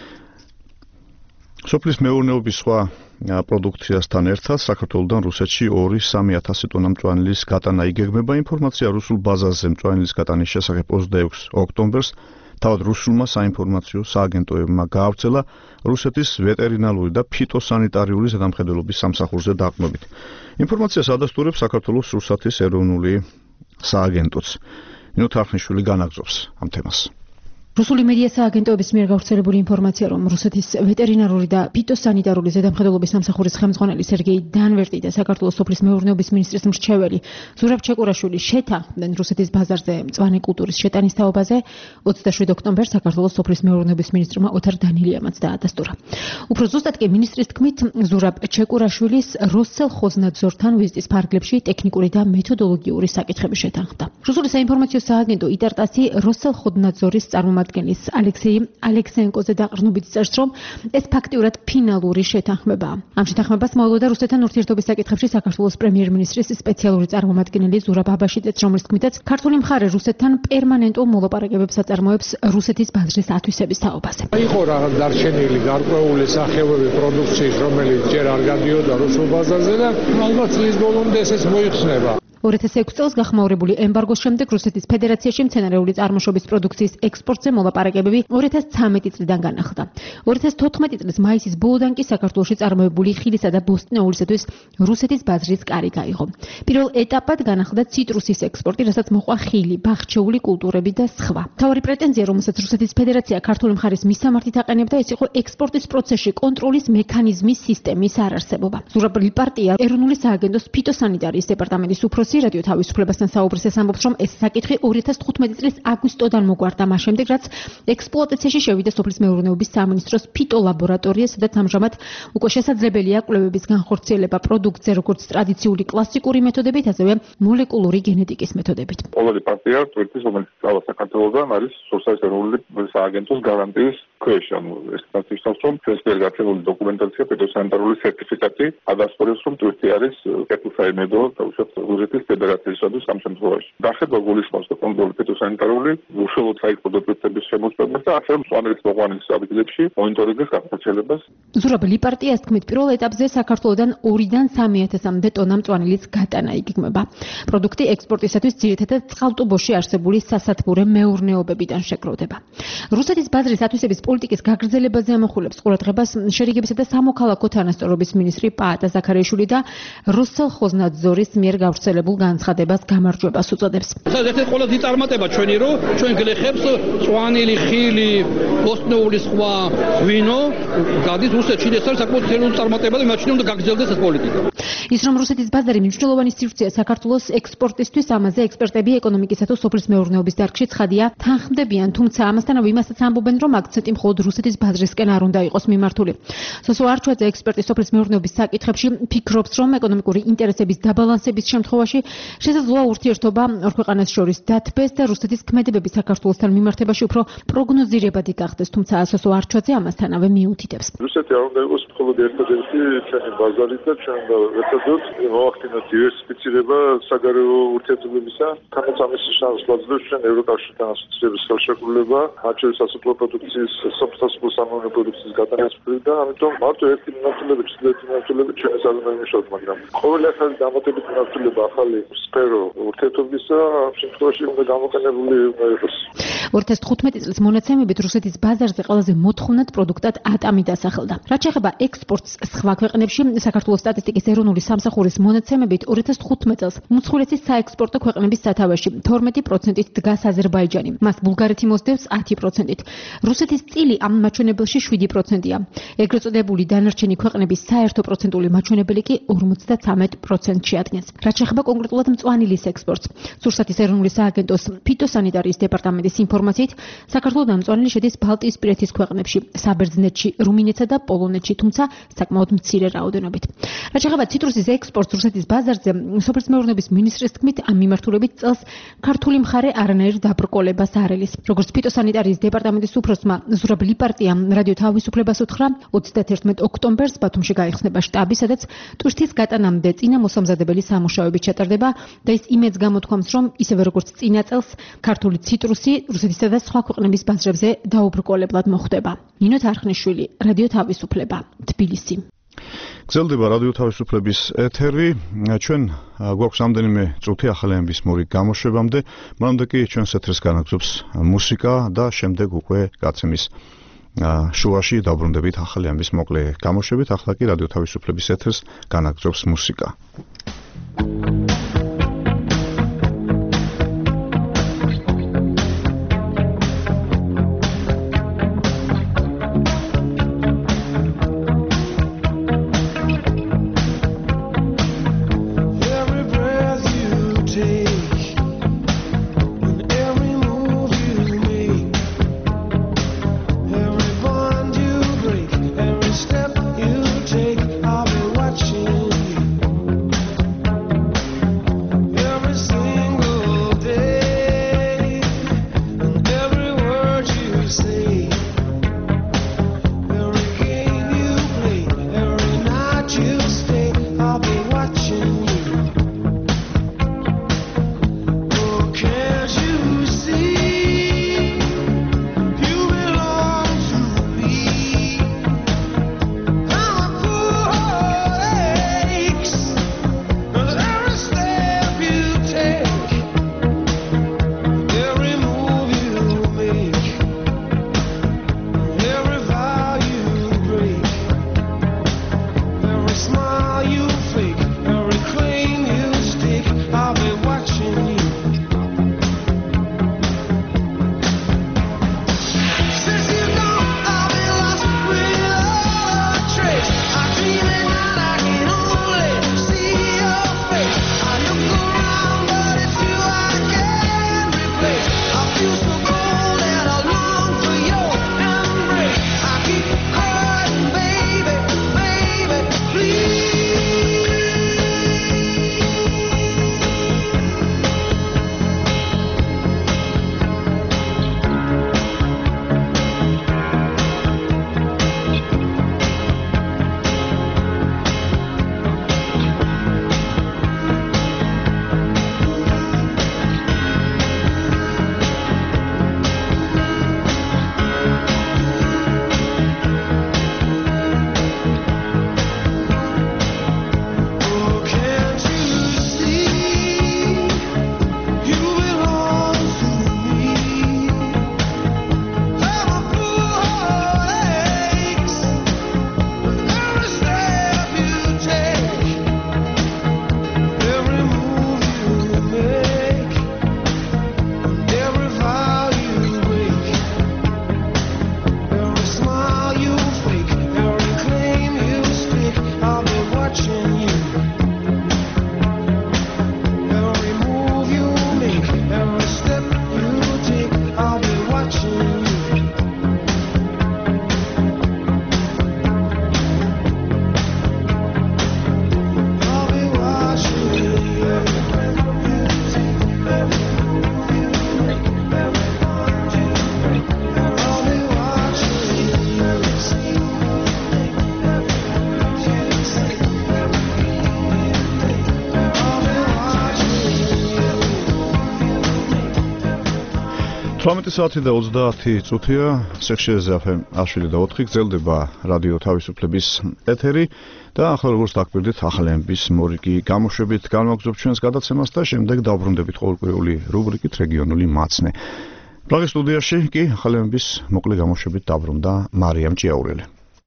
სოფლის მეურნეობის სხვა პროდუქციასთან ერთად საქართველოდან რუსეთში ორი სამი ათასი ტონა მწვანილის გატანა იგეგმება. ინფორმაცია რუსულ ბაზარზე მწვანილის გატანის შესახებ ოცდაექვსი ოქტომბერს თავად რუსულმა საინფორმაციო სააგენტოებმა გაავრცელა რუსეთის ვეტერინარული და ფიტოსანიტარიული ზედამხედველობის სამსახურზე დაყრდნობით. ინფორმაციას ადასტურებს საქართველოს რუსეთის ეროვნული სააგენტოც. ნინო თარხნიშვილი განაგრძობს ამ თემას. რუსული მედია სააგენტოების მიერ გავრცელებული ინფორმაცია, რომ რუსეთის ვეტერინარული და ფიტოსანიტარული ზედამხედველობის სამსახურის ხელმძღვანელი სერგეი დანვერტი და საქართველოს სოფლის მეურნეობის მინისტრის მრჩეველი ზურაბ ჩეკურაშვილი შეთანხმდნენ რუსეთის ბაზარზე მწვანე კულტურის შეტანის თაობაზე. ოცდაშვიდი ოქტომბერს საქართველოს სოფლის მეურნეობის მინისტრმა ოთარ დანილიამაც დაადასტურა. უფრო ზუსტად კი მინისტრის თქმით, ზურაბ ჩეკურაშვილის როსელხოзнадзорთან ვიზიტის ფარგლებში ტექნიკური და მეთოდოლოგიური საკითხები შეთანხმდა. რუსული საინფორმაციო სააგენტო იტარტასი როსელხოзнадзорის წარმომადგენლის ალექსეი ალექსეენკოზე დაყრდნობით წერს, რომ ეს ფაქტიურად ფინალური შეთანხმებაა. ამ შეთანხმებას მოელოდა რუსეთთან ურთიერთობის საკითხებში საქართველოს პრემიერ-მინისტრის სპეციალური წარმომადგენელი ზურაბ აბაშიძეც, რომლის თქმითაც ქართული მხარე რუსეთთან პერმანენტულ მოლაპარაკებებს აწარმოებს რუსეთის ბაზრის ათვისების თაობაზე. იყო რაღაც დარჩენილი გარკვეული სახეობები პროდუქციის, რომელიც ჯერ არ გადიოდა რუსულ ბაზარზე და ალბათ წლის ბოლომდე ესეც მოიხსნება. ორი ათას ექვსი წელს გახმაურებული ემბარგოს შემდეგ რუსეთის ფედერაციაში მცენარეული წარმოშობის პროდუქციის ექსპორტზე მოლაპარაკებები ორი ათას ცხრამეტი წლიდან განახლდა. ორი ათას თოთხმეტი წლის მაისის ბოლოდან კი საქართველოში წარმოებული ხილისა და ბოსტნეულისათვის რუსეთის ბაზრის კარი გაიღო. პირველ ეტაპად განახლდა ციტრუსის ექსპორტი, რასაც მოყვა ხილი, ბაღჩეული კულტურები და სხვა. მთავარი პრეტენზია, რომელსაც რუსეთის ფედერაცია ქართული მხარის მისამართით აყენებდა, ეს იყო ექსპორტის პროცესში კონტროლის მექანიზმის სისტემის არარსებობა. ზურაბ პარტია ეროვნული სააგენტოს ფიტოსანიტარიის დეპარტამენტის უფროსი რადიო თავისუფლებასთან საუბრისას ამბობს, რომ ეს საკითხი ორი ათას თხუთმეტი წლის აგვისტოდან მოგვარდა, მას შემდეგ რაც ექსპლუატაციაში შევიდა სოფლის მეურნეობის სამინისტროს ფიტოლაბორატორია, სადაც ამჟამად უკვე შესაძლებელია კვლევების განხორციელება პროდუქტზე როგორც ტრადიციული კლასიკური მეთოდებით, ასევე მოლეკულური გენეტიკის მეთოდებით. ყოველი პარტია ტვირთის, რომელიც წავა საქართველოსგან, არის რუსეთის ეროვნული სააგენტოს გარანტიის ქვეშ. ანუ ეს ნაცისტებს რომ ჩვენს მიერ გაცემული დოკუმენტაცია, ფიტოსანიტარული სერტიფიკატი ადასტურებს, რომ ტვირთი არის კეთილსაიმედო და უშუალოდ რუსეთის ფედერაციისათვის ამ შემთხვევაში. დახედვა გულისხმობს და კონტროლი ფიტოსანიტარული უშუალოდ საექსპორტო პროცესების შემოწმებას და ასევე მწვანელის მოყვანის საფუძვლებში მონიტორინგის გაგრძელებას. ზურაბ პარტიას თქმით, პირველ ეტაპზე საქართველოსდან ორიდან სამი ათასამდე ტონა მწვანილის გატანა იგეგმება. პროდუქტი ექსპორტისათვის ძირითადად წყალტუბოში არსებული სასათბურე მეურნეობებიდან შეგროვდება. რუსეთის ბაზრის ათვისების პოლიტიკის გაგრძელებაზე ამახვილებს ყურადღებას შერიგებისა და სამოქალაქო თანასწორობის მინისტრი პაატა ზაქარიაშვილი და როსელხოзнадзорის მიერ გავრცელებულ განცხადებას გამარჯვებას უწოდებს. ეს ყველა დიწარმატება ჩვენი რო ჩვენ გლეხებს წვანილი, ხილი, ბოსტნეული სხვა ღვინო გადის რუსეთში, ეს არის საკმაოდ ძლიერი წარმატება და მაშინ უნდა გაგრძელდეს ეს პოლიტიკა. ის რომ რუსეთის ბაზარი მნიშვნელოვანი სივრცეა საქართველოს ექსპორტისთვის, ამაზე ექსპერტები ეკონომიკისა თუ სოფლის მეურნეობის დარგში ცხადია თანხმდებიან, თუმცა ამასთანავე იმასაც ამბობენ, რომ აქცენტი მხოლოდ რუსეთის ბაზრისკენ არ უნდა იყოს მიმართული. სოსო არჩვაძე ექსპერტი სოფლის მეურნეობის საკითხებში ფიქრობს, რომ ეკონომიკური ინტერესების დაბალანსების შემთხვევაში შესაძლოა ურთიერთობა ორ ქვეყანას შორის დათბეს და რუსეთის ქმედებები საქართველოსთან მიმართებაში უფრო პროგნოზირებადი გახდეს, თუმცა სოსო არჩვაძე ამასთანავე მიუთითებს. რუსეთი არ უნდა იყოს მხოლოდ ერთადერთი ჩვენი ბაზარი და ჩვენ ერთადერთად მოახდინოთ დივერსიფიცირება საგარეო ურთიერთობებისა. თანაც ამის შესაძლებლად ჩვენ ევროკავშირთან ასოცირების ხელშეკრულება, არჩევის სასოფლო პროდუქციის, სასოფლო სამეურნეო პროდუქციის გატანის და ამიტომ მარტო ერთი მიმართულებით, ერთი მიმართულებით ჩვენს არ უნდა იმუშაოთ, მაგრამ ყოველი ახალი დამატებით მიმართულება, ახალი სფერო ურთიერთობისა ამ შემთხვევაში უნდა გამოყენებული იყოს. ორი ათას თხუთმეტი წლის მონაცემებით რუსეთის ბაზარზე ყველაზე მოთხოვნად პროდუქტად ატამი დასახელდა. რაც შეეხება ექსპორტს სხვა ქვეყნებში, საქართველოს სტატისტიკის ეროვნული სამსახურის მონაცემებით ორი ათას თხუთმეტ წელს უმსხვილესი საექსპორტო ქვეყნების სათავეში თორმეტი პროცენტით დგას აზერბაიჯანი. მას ბულგარეთი მოსდევს ათი პროცენტით. რუსეთის წილი ამ მაჩვენებელში შვიდი პროცენტია. ეგრეთ წოდებული დანარჩენი ქვეყნების საერთო პროცენტული მაჩვენებელი კი ორმოცდათვრამეტ პროცენტს შეადგენს. რაც შეეხება კონკრეტულად მწვანილის ექსპორტს, სურსათის ეროვნული სააგენტოს ფიტოსანიტარიის დეპარტამენტის ინფორმაციით, საქართველოს მწვანილი შედის ბალტიისპირეთის ქვეყნებში, საბერძნეთში, რუმინეთსა და პოლონეთში, თუმცა საკმაოდ მცირე რაოდენობით. რაც შეეხება ციტრუსის ექსპორტს რუსეთის ბაზარზე, სოფლის მეურნეობის მინისტრის თქმით, ამ მიმართულებით წელს ქართული მხარე არანაირ დაბრკოლებას არ ელის. როგორც ფიტოსანიტარიის დეპარტამენტის უფროსმა ზურაბ ლიპარტიამ რადიო თავისუფლებას უთხრა, ოცდაათერთმეტ ოქტომბერს ბათუმში გაიხსნება შტაბი, სადაც ტვირთის გატანამდე წინა მოსამზადებელი სამუშაოები ჩატარდება და ის იმედს გამოთქვამს, რომ ისევე როგორც წინა წელს ქართული ციტრუსი რუსეთისა და სხვა ქვეყნების ბაზრებზე დაუბრკოლებლად მოხვდება. ნინო თარხნიშვილი, რადიო თავისუფლება, თბილისი. გრძელდება რადიო თავისუფლების ეთერი. ჩვენ გვაქვს ამდენიმე წუთი ახალი ამბის მორიგ გამოშვებამდე, მანამდე კი ჩვენს ეთერს განაგზობს მუსიკა და შემდეგ უკვე გაცემის შუაში დაბრუნდებით ახალი ამბის მოკლე გამოშვებით. ახლა კი რადიო თავისუფლების ეთერს განაგზობს მუსიკა. Step you take, I'll be watching you. ოცდაათი საათი და ოცდაათი წუთია სექშენზე აფემ აშვილი და ოთხი გრძელდება რადიო თავისუფლების ეთერი და ახლა როგორც დაგკვირდით ახალების მორიგი გამოშვებით განვაგრძობთ ჩვენს გადაცემას და შემდეგ დავბრუნდებით ყოველკვირეული რუბრიკით რეგიონული მაცნე. პრაღის სტუდიაში კი ახალების მოკლე გამოშვებით დაბრუნდა მარიამ ჭიაურელი.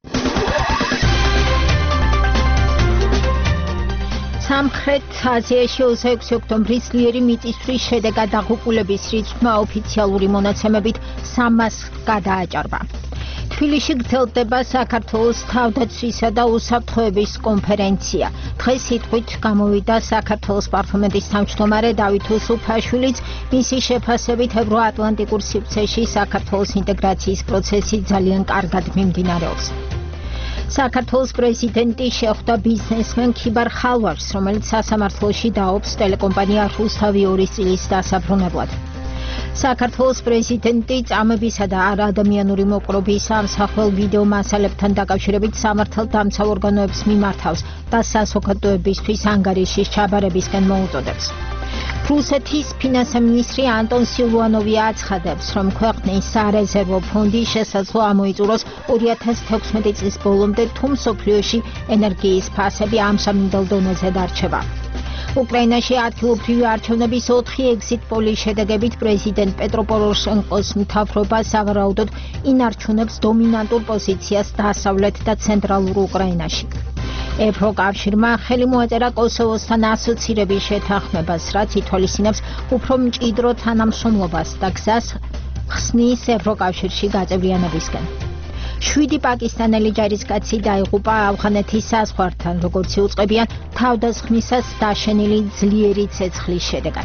სამხრეთ აზიაში ოცდაექვსი ოქტომბრის ძლიერი მიწისძვრის შედეგად დაღუპულების რიცხვმა ოფიციალური მონაცემებით სამას გადააჭარბა. თბილისში გრძელდება საქართველოს თავდაცვისა და უსაფრთხოების კონფერენცია. დღეს სიტყვით გამოვიდა საქართველოს პარლამენტის თავმჯდომარე დავით უსუფაშვილიც, მისი შეფასებით ევროატლანტიკურ სივრცეში საქართველოს ინტეგრაციის პროცესი ძალიან კარგად მიმდინარეობს. საქართველოს პრეზიდენტი შეხვდა ბიზნესმენ ქიბარ ხალვაშს, რომელიც სასამართლოში დაობს ტელეკომპანია რუსთავი ორის წილის დასაბრუნებლად. საქართველოს პრეზიდენტი წამებისა და არაადამიანური მოპყრობის ამსახველ ვიდეო მასალებთან დაკავშირებით სამართალდამცავ ორგანოებს მიმართავს და საზოგადოებისთვის ანგარიშის ჩაბარებისკენ მოუწოდებს. რუსეთის ფინანსთა მინისტრი ანტონ სილუანოვი აცხადებს, რომ ქვეყნის სარეზერვო ფონდი შესაძლოა ამოიწუროს ორი ათასი თექვსმეტი წლის ბოლომდე, თუ მსოფლიოში ენერგიის ფასები ამ სამინდელ დონეზე დარჩება. უკრაინაში ადგილობრივი არჩევნების ოთხი ეგზიტ პოლის შედეგებით პრეზიდენტ პეტრო პოროშენკოს მთავრობა სავარაუდოდ ინარჩუნებს დომინანტურ პოზიციას დასავლეთ და ცენტრალურ უკრაინაში. ევროკავშირმა ხელი მოაწერა კოსოვოსთან ასოცირების შეთანხმებას, რაც ითვალისწინებს უფრო მჭიდრო თანამშრომლობას და გზას ხსნის ევროკავშირში გაწევრიანებისკენ. შვიდი პაკისტანელი ჯარისკაცი დაიღუპა ავღანეთის საზღვართან, როგორც იუწყებიან თავდასხმისას დაშენილი ძლიერი ცეცხლის შედეგად.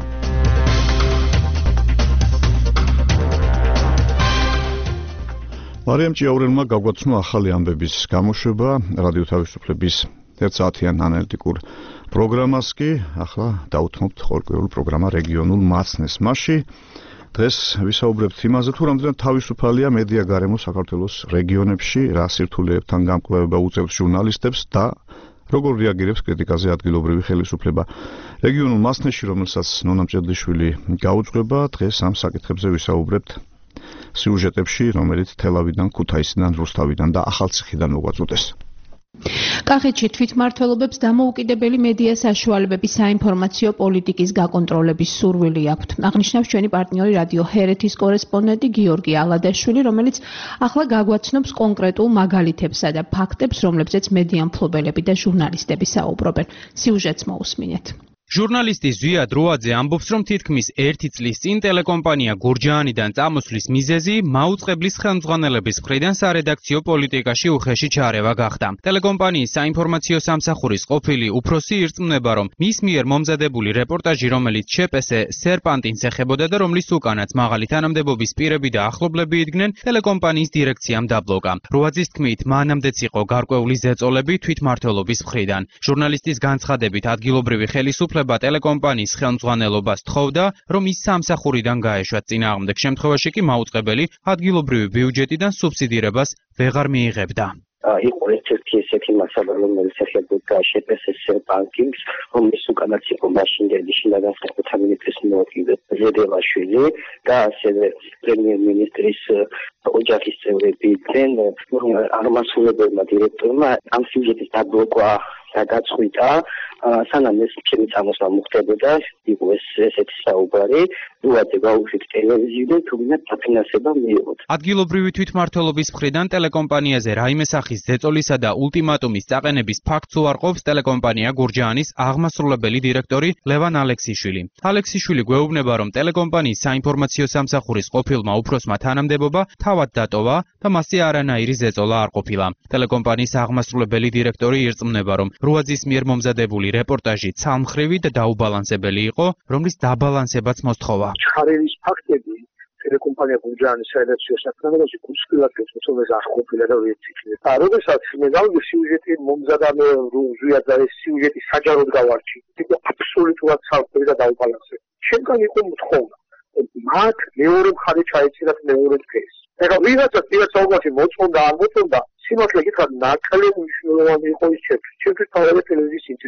მარიამ ჭიაურელმა გაგვაცნო ახალი ამბების გამოშვება რადიო თავისუფლების ერთ საათიან ანალიტიკურ პროგრამას კი ახლა დაუთმობთ ყოველკვირეულ პროგრამა რეგიონულ მაცნეს. მასში დღეს ვისაუბრებთ იმაზე, თუ რამდენად თავისუფალია მედია გარემო საქართველოს რეგიონებში, რა სირთულეებთან გამკლავება უწევს ჟურნალისტებს და როგორ რეაგირებს კრიტიკაზე ადგილობრივი ხელისუფლება. რეგიონულ მაცნეში, რომელსაც ნონა მჭედლიშვილი გაუძღვება, დღეს ამ საკითხებზე ვისაუბრებთ სიუჟეტებში, რომელიც თელავიდან, ქუთაისიდან, რუსთავიდან და ახალციხიდან მოგვაწყვეტეს. კახეთში თვითმმართველობებს დამოუკიდებელი მედია საშუალებების საინფორმაციო პოლიტიკის გაკონტროლების სურვილი აქვთ. აღნიშნავს ჩვენი პარტნიორი რადიო ჰერეთის კორესპონდენტი გიორგი ალადაშვილი, რომელიც ახლა გაგვაცნობს კონკრეტულ მაგალითებსა და ფაქტებს, რომლებზეც მედია მფლობელები და ჟურნალისტები საუბრობენ. სიუჟეტს მოусმინეთ. ჟურნალისტი ზვიად როაძე ამბობს, რომ თითქმის ერთი წლის წინ ტელეკომპანია გურჯაანიდან წამოსვლის მიზეზი მაუწყებლის ხელმძღვანელების მხრიდან სარედაქციო პოლიტიკაში უხეში ჩარევა გახდა. ტელეკომპანიის საინფორმაციო სამსახურის ყოფილი უფროსი ირწმუნება, რომ მის მიერ მომზადებული რეპორტაჟი, რომელიც ჩპს-ე სერპანტინს ეხებოდა და რომლის უკანაც მაღალი თანამდებობის პირები და ახლობლები იდგნენ, ტელეკომპანიის დირექციამ დაბლოკა. როაძის თქმით, მანამდეც იყო გარკვეული ზეწოლები თვითმმართველობის მხრიდან. ჟურნალისტის განცხადებით, ადგილობრივი ხელისუფლება ტელეკომპანიის ხელმძღვანელობას თხოვდა, რომ ის სამსახურიდან გაეშვათ. წინააღმდეგ შემთხვევაში კი მაუწყებელი ადგილობრივი ბიუჯეტიდან სუბსიდირებას ვეღარ მიიღებდა. იყო ერთ-ერთი ესეთი მასალა, რომელიც ეხებოდა შპს-ს ბანკინგს, რომლის უკანაც იყო მაშინდელი შინაგანსაკუთრებათა მინისტრის მოვაკილი ზედელაშვილი და ასევე პრემიერ-მინისტრის ოჯახის წევრები იყვნენ. აღმასრულებელმა დირექტორმა ამ სიუჟეტის დაბლოკვა გადაწყვიტა, სანამ ეს ჩემი წამოსვლა მოხდებოდა, იყო ეს ესეთი საუბარი, როაძე გაუშვით ტელევიზიიდან, თუმცა დაფინანსება მიიღოთ. ადგილობრივი თვითმმართველობის მხრიდან ტელეკომპანიაზე რაიმე სახის ზეწოლისა და ულტიმატუმის წაყენების ფაქტს უარყოფს ტელეკომპანია გურჯაანის აღმასრულებელი დირექტორი ლევან ალექსიშვილი. ალექსიშვილი გვეუბნება, რომ ტელეკომპანიის საინფორმაციო სამსახურის ყოფილმა უფროსმა თანამდებობა თავად დატოვა და მასზე არანაირი ზეწოლა არ ყოფილა. ტელეკომპანიის აღმასრულებელი დირექტორი ირწმუნება, რომ როაძის მიერ მომზადებული რეპორტაჟი ცალმხრივი და დაუბალანსებელი იყო, რომლის დაბალანსებაც მოსთხოვა. ჩხარევის ფაქტები ტელეკომპანია გურჯაანის საერთაშორისო საქმიანობაში გულსხვილად გეცნობეს არ ყოფილა და ვეციქნე. და როდესაც მე გავიგე სიუჟეტი მომზადა მე ზვიად და ეს სიუჟეტი საჯაროდ გავარჩი. იყო აბსოლუტურად ცალკე და დაუბალანსებული. ჩემგან იყო მოთხოვნა. მათ მეორე მხარე ჩაეცილათ მეორე დღეს. ეხლა ვიღაცა ვიღაცა საუბარში მოწონდა არ მოწონდა, სიმართლე გითხრათ, ნაკლები მნიშვნელოვანი იყო ის ჩემთვის. ჩემთვის თავად ტელევიზიის ინტერესი.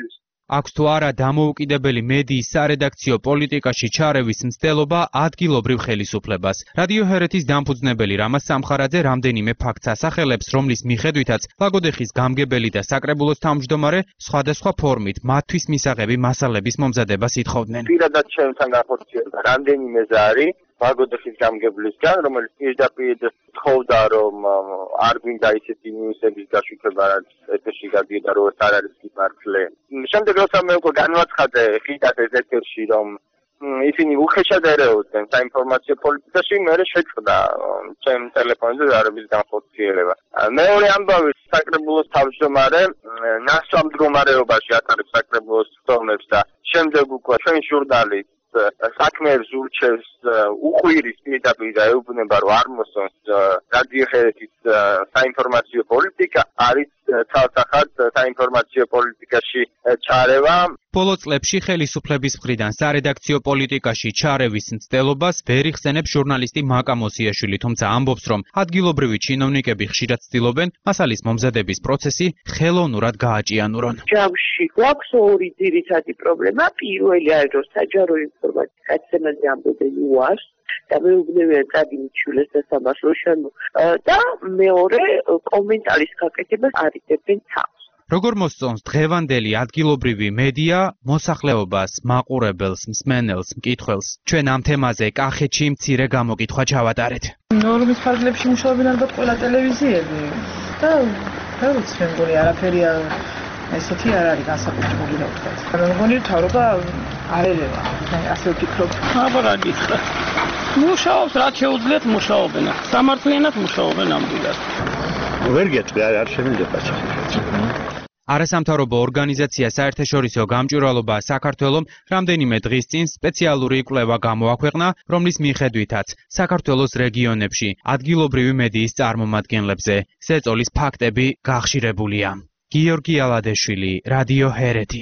აქვს თუ არა დამოუკიდებელი მედიის სარედაქციო პოლიტიკაში ჩარევის მცდელობა ადგილობრივ ხელისუფლებას. რადიო ჰერეთის დამფუძნებელი რამაზ სამხარაძე რამდენიმე ფაქტს ასახელებს, რომლის მიხედვითაც ლაგოდეხის გამგებელი და საკრებულოს თავმჯდომარე სხვადასხვა ფორმით მათთვის მისაღები მასალების მომზადებას ითხოვდნენ. პირადად ჩემთან განხორციელდა რამდენიმე ზარი ლაგოდეხის გამგებლისგან, რომელიც პირდაპირ თხოვდა, რომ არ გვინდა ისეთი ნიუსების გაშუქება, რაც ეთერში გადიოდა, რომ ეს არ არის მართლე. შემდეგ როცა მე უკვე განვაცხადე ხიდად ეს ეთერში, რომ ისინი უხეშად ერეოდნენ საინფორმაციო პოლიტიკაში, მე შეწყდა ჩემ ტელეფონზე ზარების განხორციელება. მეორე ამბავი საკრებულოს თავმჯდომარე ნასვამ მდგომარეობაში ატარებს საკრებულოს ხდომებს და შემდეგ უკვე ჩვენ ჟურნალისტ საქმეებს ურჩევს უყვირის პირდაპირ და ეუბნება, რომ არ მოსწონს რადიო ჰერეთის საინფორმაციო პოლიტიკა, არის ცალსახად საინფორმაციო პოლიტიკაში ჩარევა. ბოლო წლებში ხელისუფლების მხრიდან სარედაქციო პოლიტიკაში ჩარევის მცდელობას ვერ იხსენებს ჟურნალისტი მაკა მოსიაშვილი, თუმცა ამბობს, რომ ადგილობრივი ჩინოვნიკები ხშირად ცდილობენ მასალის მომზადების პროცესი ხელოვნურად გააჭიანურონ. ჯამში გვაქვს ორი ძირითადი პრობლემა. პირველი არის, რომ საჯარო ინფორმაციის გაცემაზე ამბობენ უარს და მეუბნებიან წადინჩულეს და სამართლოსან და მეორე კომენტარის გაკეთებას არიდებენ თავს. როგორ მოსწონს დღევანდელი ადგილობრივი მედია მოსახლეობას, მაყურებელს, მსმენელს, მკითხველს? ჩვენ ამ თემაზე კახეთში მცირე გამოკითხვა ჩავატარეთ. ნორმის ფარგლებში მუშაობენ ალბათ ყველა ტელევიზიები და რა ვიცი, მე მგონი არაფერი ესეთი არ არის განსაკუთრებული, რა ვთქვათ. მე მგონი თავრობა არ ერევა, ასე ვფიქრობ. აბა რა გითხრა. მუშაობს, რაც შეუძლიათ მუშაობენ. სამართლიანად მუშაობენ ამდენად. ვერ გეტყვი, არ შემიძლია არასამთავრობო ორგანიზაცია საერთაშორისო გამჭვირვალობა საქართველომ რამდენიმე დღის წინ სპეციალური კვლევა გამოაქვეყნა, რომლის მიხედვითაც საქართველოს რეგიონებში ადგილობრივი მედიის წარმომადგენლებზე ზეწოლის ფაქტები გახშირებულია. გიორგი ალადეშვილი, რადიო ჰერეთი.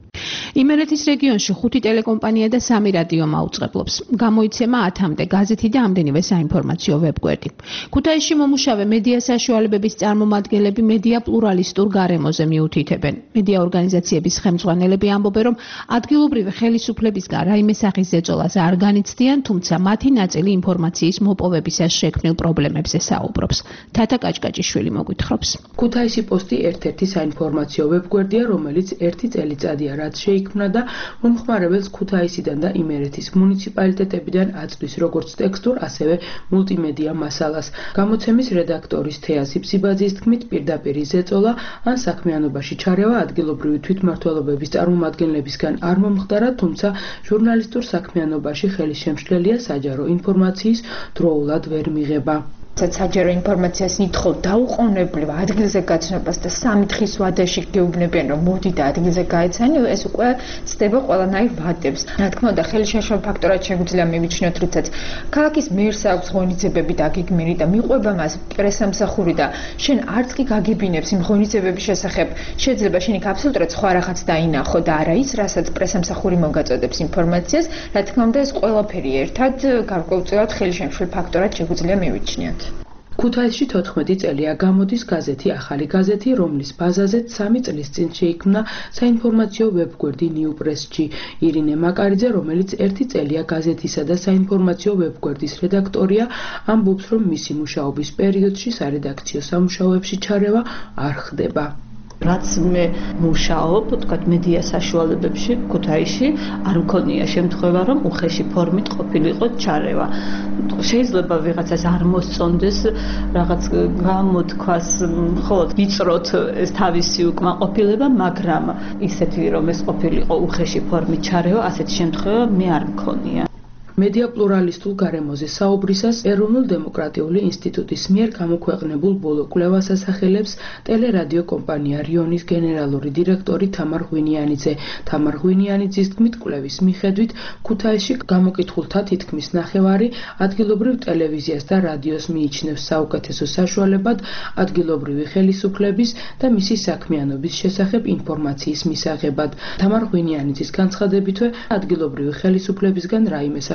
იმერეთის რეგიონში ხუთი ტელეკომპანია და სამი რადიო მაუწყებლობს. გამოიცემა ათამდე გაზეთი და ამდენივე საინფორმაციო ვებგვერდი. ქუთაისში მომუშავე მედია საშუალებების წარმომადგენლები მედია პლურალისტურ გარემოზე მიუთითებენ. მედია ორგანიზაციების ხელმძღვანელები ამბობენ, რომ ადგილობრივი ხელისუფლებისგან რაიმე სახის ზეწოლას არ განიცდიან, თუმცა მათი ნაწილი ინფორმაციის მოპოვებისას შექმნილ პრობლემებზე საუბრობს. თათა კაჭკაჭიშვილი მოგვითხრობს. ქუთაისი პოსტი ერთ-ერთი საინფორმაციო ვებგვერდია, რომელიც ერთი წელიწადია რაც შეიქმნა და მომხმარებელს ქუთაისიდან და იმერეთის მუნიციპალიტეტებიდან აწვდის როგორც ტექსტურ, ასევე მულტიმედია მასალას. გამოცემის რედაქტორის თეა სიბსიბაძის თქმით, პირდაპირი ზეწოლა ან საქმიანობაში ჩარევა ადგილობრივი თვითმმართველობების წარმომადგენლებისგან არ მომხდარა, თუმცა ჟურნალისტურ საქმიანობაში ხელის შემშლელია საჯარო ინფორმაციის დროულად ვერ მიღება. საჯარო ინფორმაციას ნითხავ დაუყოვნებლივ ადგილზე გაცნობას და სამი დღის ვადაში გეუბნებიან, რომ მოდი და ადგილზე გაეცანი, ეს უკვე ცდება ყველანაირ ვადებს. რა თქმა უნდა, ხელშეშლილ ფაქტორად შეგვიძლია მივიჩნიოთ, როდესაც ქალაქის მერს აქვს ღონისძიებები დაგეგმილი და მიყვება მას პრესამსახური და შენ არც კი გაგებინებს იმ ღონისძიებების შესახებ, შეიძლება შენ იქ აბსოლუტურად სხვა რაღაც დაინახო და არა ის, რასაც პრესამსახური მოგაწოდებს ინფორმაციას. რა თქმა უნდა, ეს ყველაფერი ერთად გარკვეულწილად ხელშეშლილ ფაქტორად შეგვიძლია მივიჩნიოთ. ქუთაისში თოთხმეტი წელია გამოდის გაზეთი ახალი გაზეთი, რომლის ბაზაზეც სამი წლის წინ შეიქმნა საინფორმაციო ვებგვერდი ნიუპრესში. ირინე მაკარიძე, რომელიც ერთი წელია გაზეთისა და საინფორმაციო ვებგვერდის რედაქტორია, ამბობს, რომ მისი მუშაობის პერიოდში სარედაქციო სამუშაოებში ჩარევა არ ხდება. რაც მე მუშაობ, თქვათ მედია საშუალებებში ქუთაისში არ მქონია შემთხვევა, რომ უხეში ფორმით ყოფილიყო ჩარევა. შეიძლება ვიღაცას არ მოსწონდეს რაღაც გამოთქვას, მხოლოდ ვიწროთ ეს თავისი უკმაყოფილება, მაგრამ ისეთი რომ ეს ყოფილიყო უხეში ფორმით ჩარევა, ასეთი შემთხვევა მე არ მქონია. მედია პლურალისტულ გარემოზე საუბრისას ეროვნულ-დემოკრატიული ინსტიტუტის მიერ გამოქვეყნებულ ბოლო კვლევას ასახელებს ტელერადიო კომპანია რიონის გენერალური დირექტორი თამარ ღვინიანიძე. თამარ ღვინიანიძის თქმით, კვლევის მიხედვით ქუთაისში გამოკითხულთა თითქმის ნახევარი ადგილობრივ ტელევიზიას და რადიოს მიიჩნევს საუკეთესო საშუალებად ადგილობრივი ხელისუფლების და მისი საქმიანობის შესახებ ინფორმაციის მისაღებად. თამარ ღვინიანიძის განცხადებითვე ადგილობრივი ხელისუფლებისგან რაიმე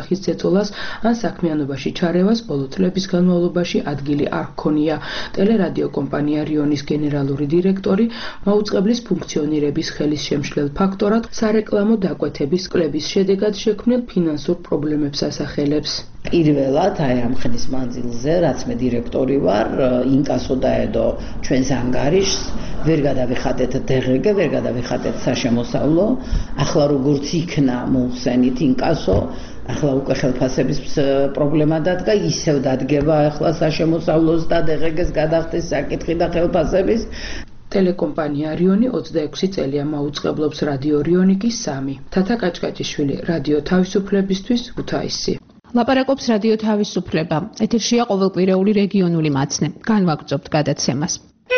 ოჯახის ზეწოლას ან საქმიანობაში ჩარევას ბოლო წლების განმავლობაში ადგილი არ ჰქონია. ტელერადიო კომპანია რიონის გენერალური დირექტორი მაუწყებლის ფუნქციონირების ხელის შემშლელ ფაქტორად სარეკლამო დაკვეთების კლების შედეგად შექმნილ ფინანსურ პრობლემებს ასახელებს. პირველად აი ამ ხნის მანძილზე, რაც მე დირექტორი ვარ, ინკასო დაედო ჩვენს ანგარიშს, ვერ გადავიხადეთ დღგ, ვერ გადავიხადეთ საშემოსავლო. ახლა როგორც იქნა მოხსენით ინკასო, ახლა უკვე ხელფასების პრობლემა დადგა, ისევ დადგება ახლა საშემოსავლოს და დღგ-ს გადახდეს საკითხი და ხელფასების. ტელეკომპანია რიონი ოცდაექვსი წელია მაუწყებლობს რადიო რიონიკის სამი. თათა კაჭკაჭიშვილი, რადიო თავისუფლებისთვის, ქუთაისი. ლაპარაკობს რადიო თავისუფლება. ეთერშია ყოველკვირეული რეგიონული მაცნე. განვაგრძობთ გადაცემას.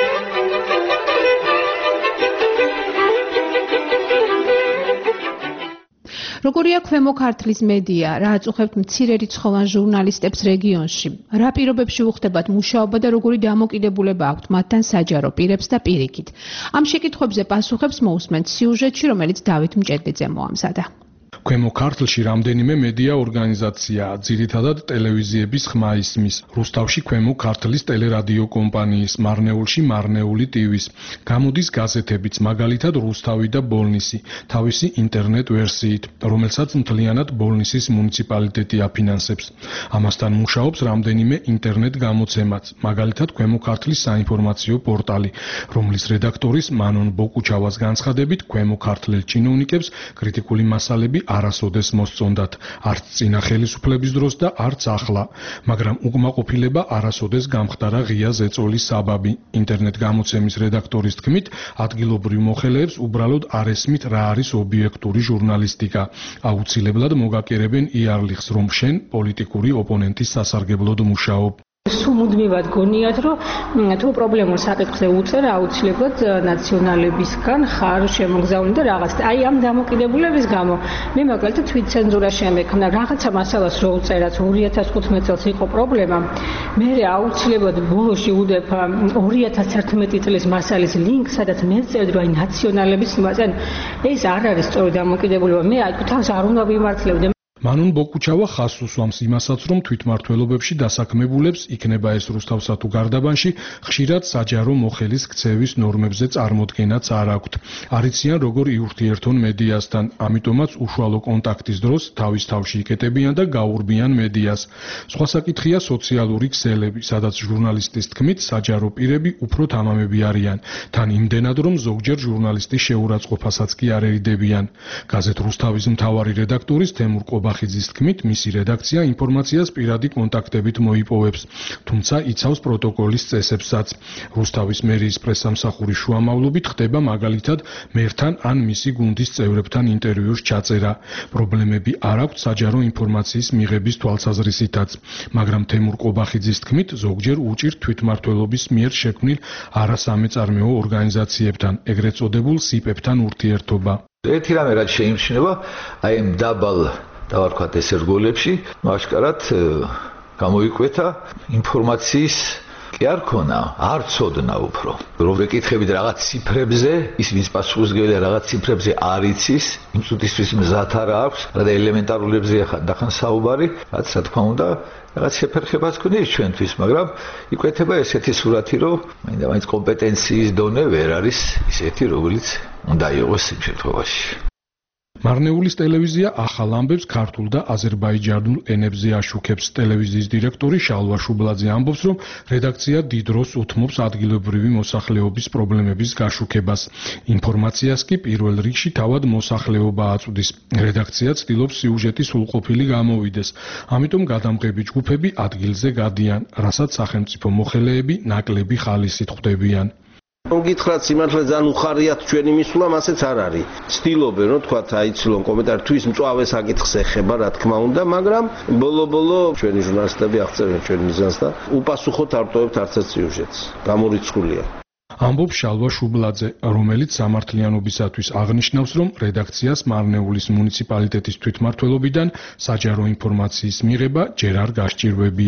როგორია ქვემო ქართლის მედია, რა აწუხებთ მცირერიცხოვან ჟურნალისტებს რეგიონში? რა პირობებში უხდებათ მუშაობა და როგორი დამოკიდებულება აქვთ მათთან საჯარო პირებს და პირიქით? ამ შეკითხვებზე პასუხებს მოусმენთ სიუჟეტში, რომელიც დავით მჭედლიძე მოამზადა. ქვემო ქართლში რამდენიმე მედია ორგანიზაციაა, ძირითადად ტელევიზიების ხმა ისმის. რუსთავში ქვემო ქართლის ტელერადიო კომპანიის, მარნეულში მარნეული ტივის. გამოდის გაზეთებიც, მაგალითად რუსთავი და ბოლნისი, თავისი ინტერნეტ ვერსიით, რომელსაც მთლიანად ბოლნისის მუნიციპალიტეტი აფინანსებს. ამასთან მუშაობს რამდენიმე ინტერნეტ გამოცემაც, მაგალითად ქვემო ქართლის საინფორმაციო პორტალი, რომლის რედაქტორის მანონ ბოკუჩავას განცხადებით, ქვემო ქართლელ ჩინოვნიკებს კრიტიკული მასალები არასოდეს მოსწონდათ, არც წინა ხელისუფლების დროს და არც ახლა, მაგრამ უკმაყოფილება არასოდეს გამხდარა ღია ზეწოლის საბაბი. ინტერნეტ გამოცემის რედაქტორის თქმით, ადგილობრივ მოხელეებს უბრალოდ არ ესმით რა არის ობიექტური ჟურნალისტიკა. აუცილებლად მოგაკერებენ იარლიხს, რომ შენ პოლიტიკური ოპონენტის სასარგებლოდ მუშაობ. სულ მუდმივად გონიათ, რომ თუ პრობლემურ საკითხზე უწერ, აუცილებლად ნაციონალებისგან ხარ შემოგზავნილი და რაღაც. აი ამ დამოკიდებულების გამო მე მაგალითად თვითცენზურა შემექმნა. რაღაცა მასალას რო უწერაც ორი ათას ხუთმეტ წელს იყო პრობლემა. მე აუცილებლად ბოლოში უდებ ორი ათას თერთმეტი წლის მასალის ლინკს, სადაც მე წერდი, რომ აი ნაციონალების იმასენ ეს არ არის სწორი დამოკიდებულება. მე აი თავს არ უნდა ვიმართლებდე. მანონ ბოკუჩავა ხაზს უსვამს იმასაც, რომ თვითმართველობებში დასაქმებულებს, იქნება ეს რუსთავსა თუ გარდაბანში, ხშირად საჯარო მოხელის ქცევის ნორმებზე წარმოდგენაც არ აქვთ. არიციან როგორ იურთიერთონ მედიასთან, ამიტომაც უშუალო კონტაქტის დროს თავის თავში იკეტებიან და გაურბიან მედიას. სხვა საკითხია სოციალური ქსელები, სადაც ჟურნალისტის თქმით, საჯარო პირები უფრო თამამები არიან, თან იმდენად, რომ ზოგჯერ ჟურნალისტის შეურაცხყოფასაც კი არ ერიდებიან. გაზეთ რუსთავის მთავარი რედაქტორის თემურ ბახიძის თქმით, მისი რედაქცია ინფორმაციას პირადი კონტაქტებით მოიპოვებს, თუმცა იცავს პროტოკოლის წესებსაც. რუსთავის მერიის პრესამსახურის შუამავლობით ხდება მაგალითად მერთან ან მისი გუნდის წევრებთან ინტერვიუს ჩაწერა. პრობლემები არ აქვთ საჯარო ინფორმაციის მიღების თვალსაზრისითაც, მაგრამ თემურ ყობახიძის თქმით, ზოგჯერ უჭირთ თვითმმართველობის მიერ შექმნილ არასამეწარმეო ორგანიზაციებთან, ეგრეთ წოდებულ სიპებთან ურთიერთობა. ერთი რამე რაც შეიმჩნევა, აი ამ დაბალ დავარქვათ ეს რგოლებში, აშკარად გამოიკვეთა ინფორმაციის კი არ ქონა, არ ცოდნა უფრო. რომ ვეკითხებით რაღაც ციფრებზე, ის ვინც პასუხისმგებელია რაღაც ციფრებზე არ იცის, იმ წუთისთვის მზად არ აქვს, რა ელემენტარულებზე ახან საუბარი, რაც რა თქმა უნდა, რაღაც შეფერხებაც ქონია ჩვენთვის, მაგრამ იკვეთება ესეთი სურათი, რომ მინდა მაინც კომპეტენციის დონე ვერ არის ისეთი, რომელიც უნდა იყოს იმ შემთხვევაში. მარნეულის ტელევიზია ახალ ამბებს ქართულ და აზერბაიჯანულ ენებზე აშუქებს. ტელევიზიის დირექტორი შალვა შუბლაძე ამბობს, რომ რედაქცია დიდ დროს უთმობს ადგილობრივი მოსახლეობის პრობლემების გაშუქებას. ინფორმაციას კი პირველ რიგში თავად მოსახლეობა აწვდის. რედაქცია ცდილობს სიუჟეტი სრულყოფილი გამოვიდეს. ამიტომ გადამღები ჯგუფები ადგილზე გადიან, რასაც სახელმწიფო მოხელეები ნაკლები ხალისით ხვდებიან. გითხრათ სიმართლე ძალიან უხარიათ ჩვენი მისვლა, მასეც არ არის. ცდილობენ, რომ თქვა აიცილონ კომენტარი თუ ის მწვავე საკითხს ეხება, რა თქმა უნდა, მაგრამ ბოლო-ბოლო ჩვენი ჟურნალისტები აღწერენ ჩვენ მიზანს და უპასუხოდ არ ტოვებთ არც ერთ სიუჟეტს. გამორიცხულია. ამბობს შალვა შუბლაძე, რომელიც სამართლიანობისათვის აღნიშნავს, რომ რედაქციას მარნეულის მუნიციპალიტეტის თვითმმართველობიდან საჯარო ინფორმაციის მიღება ჯერ არ გასჭირვებია.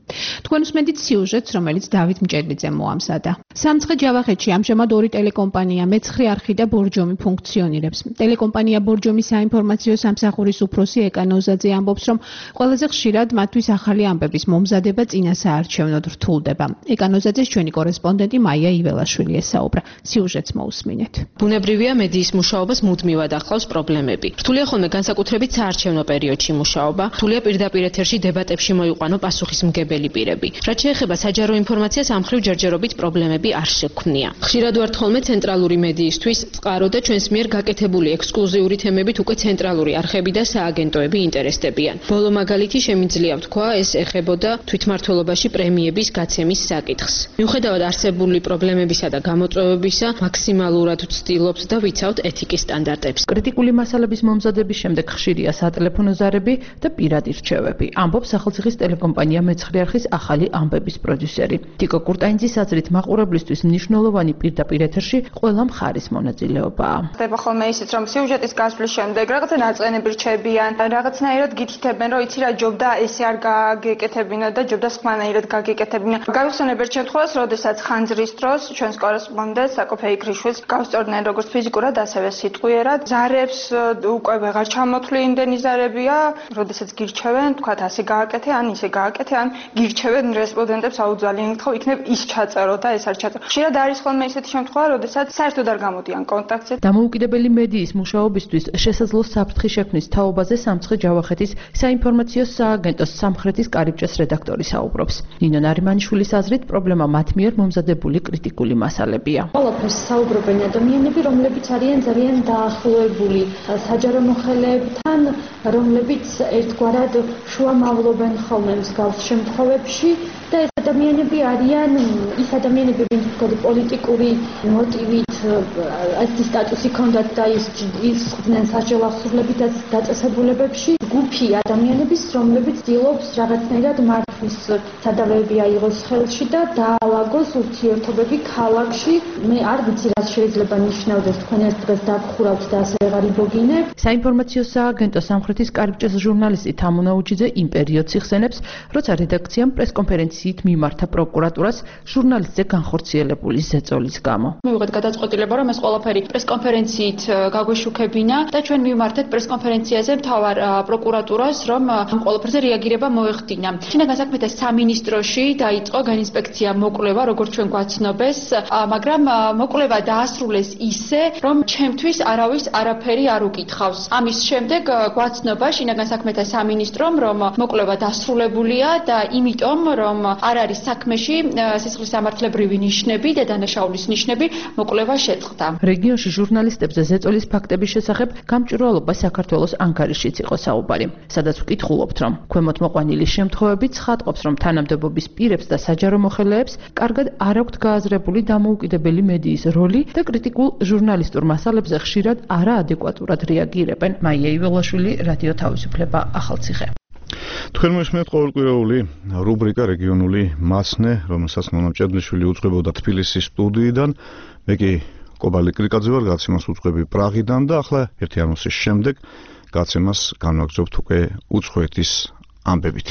თქვენ უსმენთ სიუჟეტს, რომელიც დავით მჭედლიძემ მოამზადა. სამცხე ჯავახეთში ამჟამად ორი ტელეკომპანია, მეცხრე არხი და ბორჯომი ფუნქციონირებს. ტელეკომპანია ბორჯომის საინფორმაციო სამსახურის უფროსი ეკა ნოზაძე ამბობს, რომ ყველაზე ხშირად მათთვის ახალი ამბების მომზადება წინასაარჩევნოდ რთულდება. ეკა ნოზაძეს ჩვენი კორესპონდენტი მაია იველაშვილი ესაუბრა. სიუჟეტს მოусმინეთ. ბუნებრივია მედიის მუშაობას მუდმივად ახლავს პრობლემები. რთულია ხოლმე განსაკუთრებით საარჩევნო პერიოდში მუშაობა, რთულია პირდაპირ ეთერში დებატებში მოიყვანო პასუხისმგებელი პირები. რაც შეეხება საჯარო ინფორმაციას, ამ მხრივ ჯერჯერობით პრობლემები არ შექმნია. ხშირად ვართ ხოლმე ცენტრალური მედიისთვის წყარო და ჩვენს მიერ გაკეთებული ექსკლუზიური თემებით უკვე ცენტრალური არხები და სააგენტოები ინტერესდებიან. ბოლო მაგალითი შემიძლია ვთქვა, ეს ეხებოდა თვითმმართველობაში პრემიების გაცემის საკითხს. მიუხედავად არსებული პრობლემებისა და გამოწვევებისა, მაქსიმალურად ვცდილობთ და ვიცავთ ეთიკის სტანდარტებს. კრიტიკული მასალების მომზადების შემდეგ ხშირია სატელეფონო ზარები და პირადი რჩევები. ამბობს სახელმწიფოს ტელეკომპანია მეცხრე არხის ახალი ამბების პროდიუსერი. ტიკო კურტაინძის აზრით მაყურებლისთვის მნიშვნელოვანი პირდაპირ ეთერში ყველა მხარის მონაწილეობაა. ხდება ხოლმე ისიც, რომ სიუჟეტის გასვლის შემდეგ რაღაცა ნაწყენები რჩებიან, რაღაცნაირად გითითებენ, რომ იცი რა ჯობდა ესე არ გაგეკეთებინა და ჯობდა სხვანაირად გაგეკეთებინა. გავიხსენებ ერთ შემთხვევას, როდესაც ხანძრის დროს ჩვენს კორესპონდენტს საკოფეი ქრიშვილს გავსწორდნენ როგორც ფიზიკურად, ასევე სიტყვიერად. ზარებს უკვე ვეღარ ჩამოთვლი იმდენი ზარებია, როდესაც გირჩევენ, თქვათ ასე გააკეთე, ან ისე გააკეთე, ან გირჩევენ რესპონდენტებს აუძალიან ითხოვ, იქნებ ის ჩაწერო და ეს არ ჩაწერო. ხშირად არის ხოლმე ისეთი შემთხვევა, როდესაც საერთოდ არ გამოდიან კონტაქტზე. დამოუკიდებელი მედიის მუშაობისთვის შესაძლო საფრთხის შექმნის თაობაზე სამცხე ჯავახეთის საინფორმაციო სააგენტოს სამხრეთის კარიბჭეს რედაქტორი საუბრობს. ნინო ნარიმანიშვილის აზრით, პრობლემა მათ მიერ მომზადებული კრიტიკული მასალებია. ყველაფერს საუბრობენ ადამიანები, რომლებიც არიან ძალიან დაახლოებული საჯარო მოხელეებთან, რომლებიც ერთგვარად შუამავლობენ ხოლმე მსგავს შემთხვევებში და ეს ადამიანები არიან ის ადამიანები, ვინც თქვა პოლიტიკური მოტივით ასეთი სტატუსი ჰქონდათ და ის ის ხდნენ სასჯელ აღსრულებითაც დაწესებულებებში, გუფი ადამიანების, რომლებიც ცდილობს რაღაცნაირად მართვის სადავეები აიღოს ხელში და დაალაგოს ურთიერთობები ქალაქში. მე არ ვიცი, რაც შეიძლება ნიშნავდეს, თქვენ ერთ დღეს დაგხურავთ და ასე ვეღარ იბოგინებ. საინფორმაციო სააგენტო სამხრეთის კარიბჭეს ჟურნალისტი თამუნაუჩიძე იმ პერიოდს იხსენებს, როცა რედაქციამ პრესკონფერენციით მიმართა პროკურატურას ჟურნალისტზე განხორციელებული ზეწოლის გამო. მივიღეთ გადაწყვეტილება, რომ ეს ყველაფერი პრესკონფერენციით გაგვეშუქებინა და ჩვენ მივმართეთ პრესკონფერენციაზე მთავარ პროკურატურას, რომ ამ ყველაფერზე რეაგირება მოეხდინა. შინაგან საქმეთა სამინისტროში დაიწყო განინსპექცია მოკვლევა, როგორც ჩვენ გვაცნობეს, მაგრამ მოკვლევა დაასრულეს ისე, რომ ჩემთვის არავის არაფერი არ უკითხავს. ამის შემდეგ გვაცნობა შინაგან საქმეთა სამინისტრომ, რომ მოკვლევა დასრულებულია და იმიტომ, რომ არ არის საქმეში სისხლის სამართლებრივი ნიშნები და დანაშაულის ნიშნები, მოკვლევა შეწყდა. რეგიონში ჟურნალისტებზე ზეწოლის ფაქტების შესახებ გამჭვირვალობა საქართველოს ანკარიშიც იყო საუბარი, სადაც ვკითხულობთ, რომ ქვემოთ მოყვანილი შემთხვევები ცხადყოფს, რომ თანამდებობის პირებს და საჯარო მოხელეებს კარგად არ აქვთ გააზრებული დამოუკიდებელი მედიის როლი და კრიტიკულ ჟურნალისტურ მასალებზე ხშირად არაადეკვატურად რეაგირებენ. მაია იველაშვილი, რადიო თავისუფლება, ახალციხე. თქვენ მოსმენთ ყოველკვირეული რუბრიკა რეგიონული მასნე, რომელსაც ნონა მჭედლიშვილი უძღვებოდა თბილისის სტუდიიდან. მე კი კობალიკ კრიკაძე ვარ, გაცემას უძღვები პრაღიდან და ახლა ერთი ანონსის შემდეგ გაცემას განვაგრძობთ უკვე უცხოეთის ამბებით.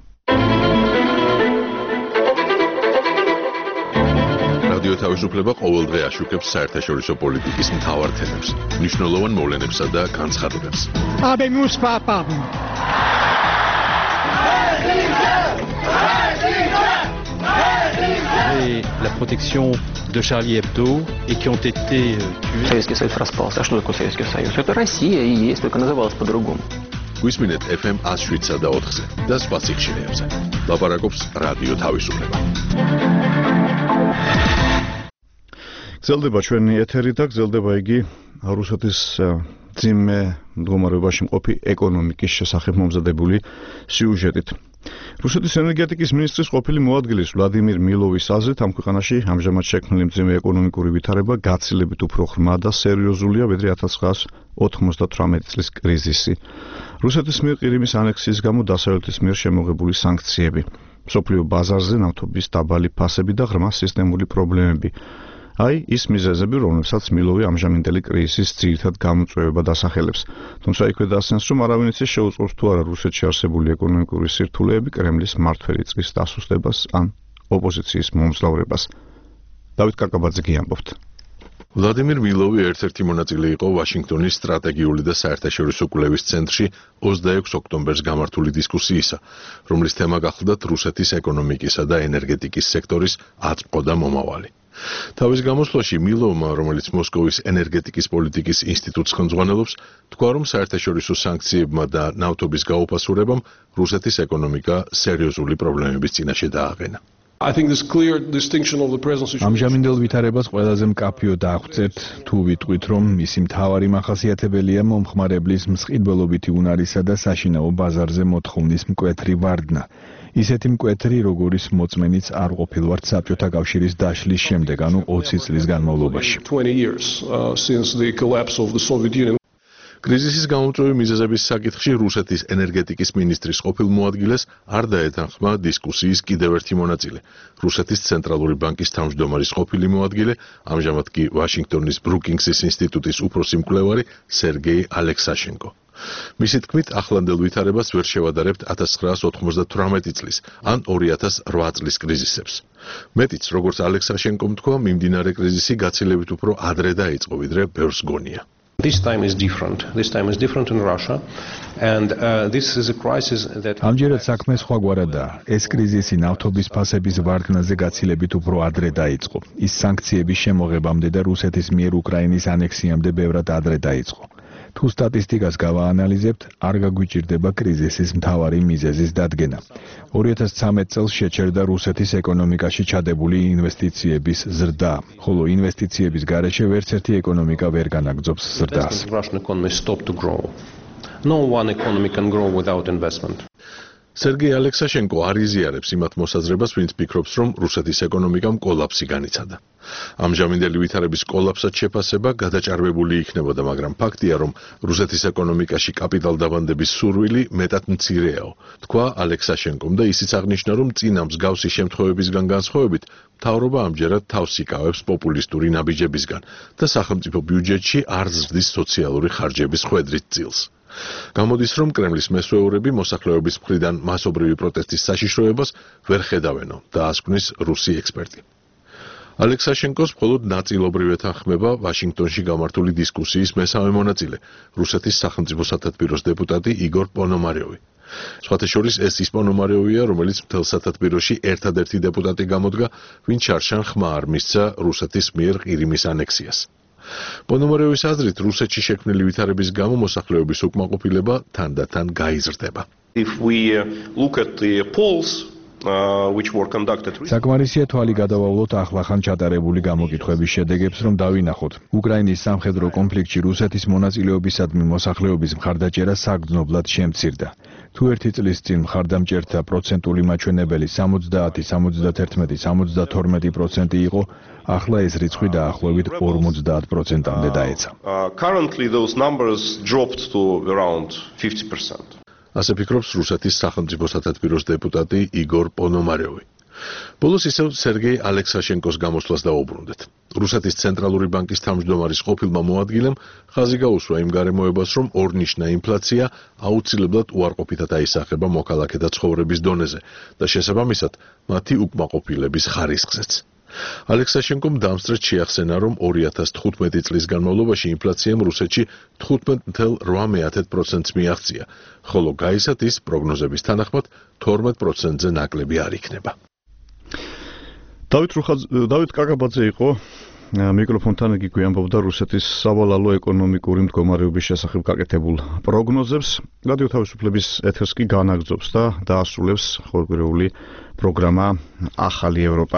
რადიო თავისუფლება ყოველდღე აშუქებს საერთაშორისო პოლიტიკის მთავარ თემებს, მნიშვნელოვან მოვლენებსა და განცხადებებს. Habemos papa. Et la protection de Charlie Hebdo et qui ont été tués. Советский Союз распался. А что такое Советский Союз? Это Россия и есть, только называлась по-другому. გვისმინეთ эф эм one oh seven და four-ზე და სხვა სიხშირეებზე. ლაპარაკობს რადიო თავისუფლება. გრძელდება ჩვენი ეთერი და გრძელდება იგი რუსეთის ძიმე მდგომარეობაში მყოფი ეკონომიკის შესახებ მომზადებული სიუჟეტით. რუსეთის ენერგეტიკის მინისტრის ყოფილი მოადგილის ვლადიმირ მილოვის აზრით, ამ ქვეყანაში ამჟამად შექმნილი მძიმე ეკონომიკური ვითარება გაცილებით უფრო ღრმა და სერიოზულია, ვიდრე one thousand nine hundred ninety-eight წლის კრიზისი. რუსეთის მიერ ყირიმის ანექსიის გამო დასავლეთის მიერ შემოღებული სანქციები, მსოფლიო ბაზარზე ნავთობის დაბალი ფასები და ღრმა სისტემური პრობლემები. აი ის მიზეზები, რომლებსაც მილოვი ამჟამინდელი კრიზისის ძირითად გამოწვევებად ასახელებს. თუმცა იქვე დასცენს, რომ არავინ იცის შეუწყობს თუ არა რუსეთში არსებული ეკონომიკური სირთულეები კრემლის მმართველი წყის დასუსტებას ან ოპოზიციის მომძლავრებას. დავით კაკაბაძე გიამბობთ. ვლადიმირ მილოვი ერთ-ერთი მონაწილე იყო ვაშინგტონის სტრატეგიული და საერთაშორისო კვლევის ცენტრში ოცდაექვსი ოქტომბერს გამართული დისკუსიისა, რომლის თემა გახლდათ რუსეთის ეკონომიკისა და ენერგეტიკის სექტორის აწმყო და მომავალი. თავის გამოსვლაში მილოვმა, რომელიც მოსკოვის ენერგეტიკის პოლიტიკის ინსტიტუტს ხელმძღვანელობს, თქვა, რომ საერთაშორისო სანქციებმა და ნავთობის გაუფასურებამ რუსეთის ეკონომიკა სერიოზული პრობლემების წინაშე დააყენა. ამჟამინდელ ვითარებას ყველაზე მკაფიო დაახვწებთ, თუ ვიტყვით, რომ მისი მთავარი მახასიათებელია მომხმარებლის მსყიდველობითი უნარისა და საშინაო ბაზარზე მოთხოვნის მკვეთრი ვარდნა. ისეთი მკვეთრი, როგორის მოწმენიც არ ყოფილვართ საბჭოთა კავშირის დაშლის შემდეგ, ანუ ოცი წლის განმავლობაში. კრიზისის გამოწვევი მიზეზების საკითხში რუსეთის ენერგეტიკის მინისტრის ყოფილ მოადგილეს არ დაეთანხმა დისკუსიის კიდევ ერთი მონაწილე, რუსეთის ცენტრალური ბანკის თავმჯდომარის ყოფილი მოადგილე, ამჟამად კი ვაშინგტონის ბრუკინგსის ინსტიტუტის უფროსი მკვლევარი სერგეი ალექსაშენკო. მისი თქმით, ახლანდელ ვითარებას ვერ შევადარებთ ათას ცხრაას ოთხმოცდათვრამეტი წლის ან ორი ათას რვა წლის კრიზისებს. მეტიც, როგორც ალექსაშენკომ თქვა, მიმდინარე კრიზისი გაცილებით უფრო ადრე დაიწყო, ვიდრე ბევრს გონია. This time is different. This time is different in Russia, and uh, this is a crisis that. ამჯერად საქმე სხვაგვარადაა. ეს კრიზისი ნავთობის ფასების ვარდნაზე გაცილებით უფრო ადრე დაიწყო. ის სანქციების შემოღებამდე და რუსეთის მიერ უკრაინის ანექსიამდე ბევრად ადრე დაიწყო. თუ სტატისტიკას გავაანალიზებთ, არ გაგვიჭირდება კრიზისის მთავარი მიზეზის დადგენა. ორი ათას ცხრამეტ წელს შეჩერდა რუსეთის ეკონომიკაში ჩადებული ინვესტიციების ზრდა, ხოლო ინვესტიციების გარეშე ვერც ერთი ეკონომიკა ვერ განაგრძობს ზრდას. No one economy can grow without investment. სერგეი ალექსაშენკო არ იზიარებს იმათ მოსაზრებას, ვინც ფიქრობს, რომ რუსეთის ეკონომიკამ კოლაფსი განიცადა. ამჟამინდელი ვითარების კოლაფსად შეფასება გადაჭარბებული იქნებოდა, მაგრამ ფაქტია, რომ რუსეთის ეკონომიკაში კაპიტალდაბანდების სურვილი მეტად მცირეაო, თქვა ალექსაშენკომ და ისიც აღნიშნა, რომ წინა მსგავსი შემთხვევებისგან განსხვავებით, მთავრობა ამჯერად თავს იკავებს პოპულისტური ნაბიჯებისგან და სახელმწიფო ბიუჯეტში არ ზრდის სოციალური ხარჯების ხვედრით წილს. გამოდის, რომ კრემლის მესვეურები მოსახლეობის მხრიდან მასობრივი პროტესტის საშიშროებას ვერ ხედავენო, დაასკვნის რუსი ექსპერტი. ალექსაშენკოს მხოლოდ ნაწილობრივ ეთანხმება ვაშინგტონში გამართული დისკუსიის მესამე მონაწილე, რუსეთის სახელმწიფო სათათბიროს დეპუტატი იგორ პონომარიოვი. სხვათა შორის ეს ის პონომარიოვია, რომელიც მთელ სათათბიროში ერთადერთი დეპუტატი გამოდგა, ვინც შარშან ხმა არ მისცა რუსეთის მიერ ყირიმის ანექსიას. პონომარიოვის აზრით, რუსეთში შექმნილი ვითარების გამო მოსახლეობის უკმაყოფილება თანდათან გაიზრდება. If we look at the polls uh, which were conducted საკმარისია თვალი გადავავლოთ ახლახან ჩატარებული გამოკითხვების შედეგებს, რომ დავინახოთ. უკრაინის სამხედრო კონფლიქტში რუსეთის მონაწილეობისადმი მოსახლეობის მხარდაჭერა საგრძნობლად შემცირდა. თუ ერთი წლის წინ მხარდამჭერთა პროცენტული მაჩვენებელი სამოცდაათი, სამოცდათერთმეტი, სამოცდათორმეტი პროცენტი იყო, ახლა ეს რიცხვი დაახლოებით ორმოცდაათ პროცენტამდე დაეცა. Currently those numbers dropped to around fifty percent. ასე ფიქრობს რუსეთის სახელმწიფო სათათბიროს დეპუტატი იგორ პონომარიოვი. ბოლოს ისევ სერგეი ალექსაშენკოს გამოსვლას დაუბრუნდეთ. რუსეთის ცენტრალური ბანკის თავმჯდომარის ყოფილმა მოადგილემ ხაზი გაუსვა იმ გარემოებას, რომ ორნიშნა ინფლაცია აუცილებლად უარყოფითად აისახება მოქალაქეთა ცხოვრების დონეზე და შესაბამისად მათი უკმაყოფილების ხარისხზეც. ალექსაშენკომ დამსწრეთ შეახსენა, რომ ორი ათას თხუთმეტი წლის განმავლობაში ინფლაციამ რუსეთში თხუთმეტ ათას რვა პროცენტს მიაღწია, ხოლო გაიზარდა ის პროგნოზების თანახმად თორმეტ პროცენტზე ნაკლები არ იქნება. დავით დავით კაკაბაძე იყო მიკროფონთან იგი გვიამბობდა რუსეთის სავალალო ეკონომიკური მდგომარეობის შესახებ გაკეთებულ პროგნოზებს. რადიო თავისუფლების ეთერს კი განაგრძობს და დაასრულებს ხორგვირეული პროგრამა ახალი ევროპა.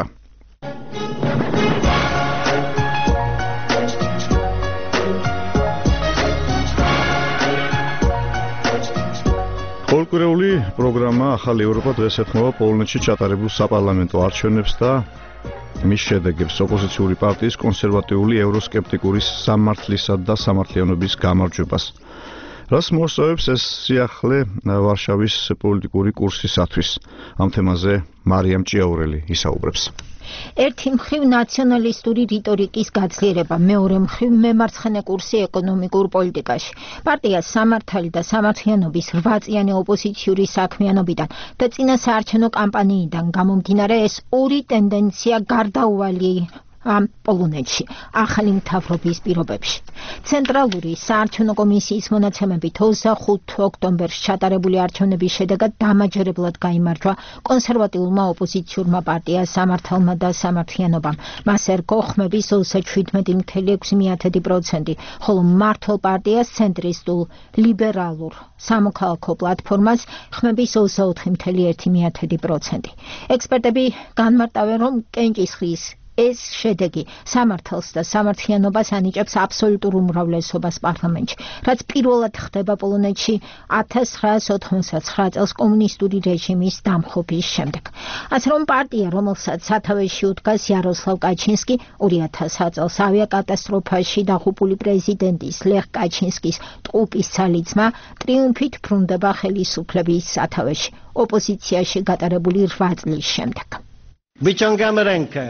ხორგვირეული პროგრამა ახალი ევროპა დღეს ეთმობა პოლონეთში ჩატარებულ საპარლამენტო არჩევნებს და მის შედეგებს ოპოზიციური პარტიის კონსერვატიული ევროსკეპტიკური სამართლისა და სამართლიანობის გამარჯვებას. რას მოსწავებს ეს სიახლე ვარშავის პოლიტიკური კურსისათვის? ამ თემაზე მარიამ ჭიაურელი ისაუბრებს. ერთი მხრივ ნაციონალისტური რიტორიკის გაძლიერება, მეორე მხრივ მემარცხენე კურსი ეკონომიკურ პოლიტიკაში. პარტია სამართალი და სამართლიანობის რვაწლიანი ოპოზიციური საქმიანობიდან და წინა საარჩევნო კამპანიიდან გამომდინარე ეს ორი ტენდენცია გარდაუვალი ამ პოლონეთში ახალი მთავრობის პირობებში. ცენტრალური საარჩევნო კომისიის მონაცემებით ოცდახუთი ოქტომბერს ჩატარებული არჩევნების შედეგად დამაჯერებლად გაიმარჯვა კონსერვატიულმა ოპოზიციურმა პარტია სამართალმა და სამართლიანობამ. მას ერგო ხმების ოცდაშვიდმეტი მცდე ექვსი პროცენტი, ხოლო მმართველ პარტიას ცენტრისტულ ლიბერალურ სამოქალაქო პლატფორმას ხმების ოცდაოთხი მცდე ერთი პროცენტი. ექსპერტები განმარტავენ, რომ კენჭისყრის ეს შედეგი სამართალს და სამართლიანობას ანიჭებს აბსოლუტურ უმრავლესობას პარლამენტში, რაც პირველად ხდება პოლონეთში ათას ცხრაას ოთხმოცდათცხრა წელს კომუნისტური რეჟიმის დამხობის შემდეგ. ასე რომ პარტია, რომელსაც სათავეში უდგას იაროსლავ კაჩინსკი, ორი ათასი წელს ავიაკატასტროფაში დაღუპული პრეზიდენტის ლეხ კაჩინსკის ტყუპის ცალიწმა, ტრიუმფით ბრუნდება ხელისუფლების სათავეში ოპოზიციაში გატარებული რვა წლის შემდეგ. Wyciągamy rękę.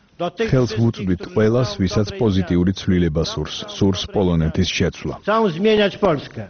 ხელს ვუწვდით ყველას, ვისაც პოზიტიური ცვლილება სურს, სურს პოლონეთის შეცვლა. Chcą zmieniać Polskę.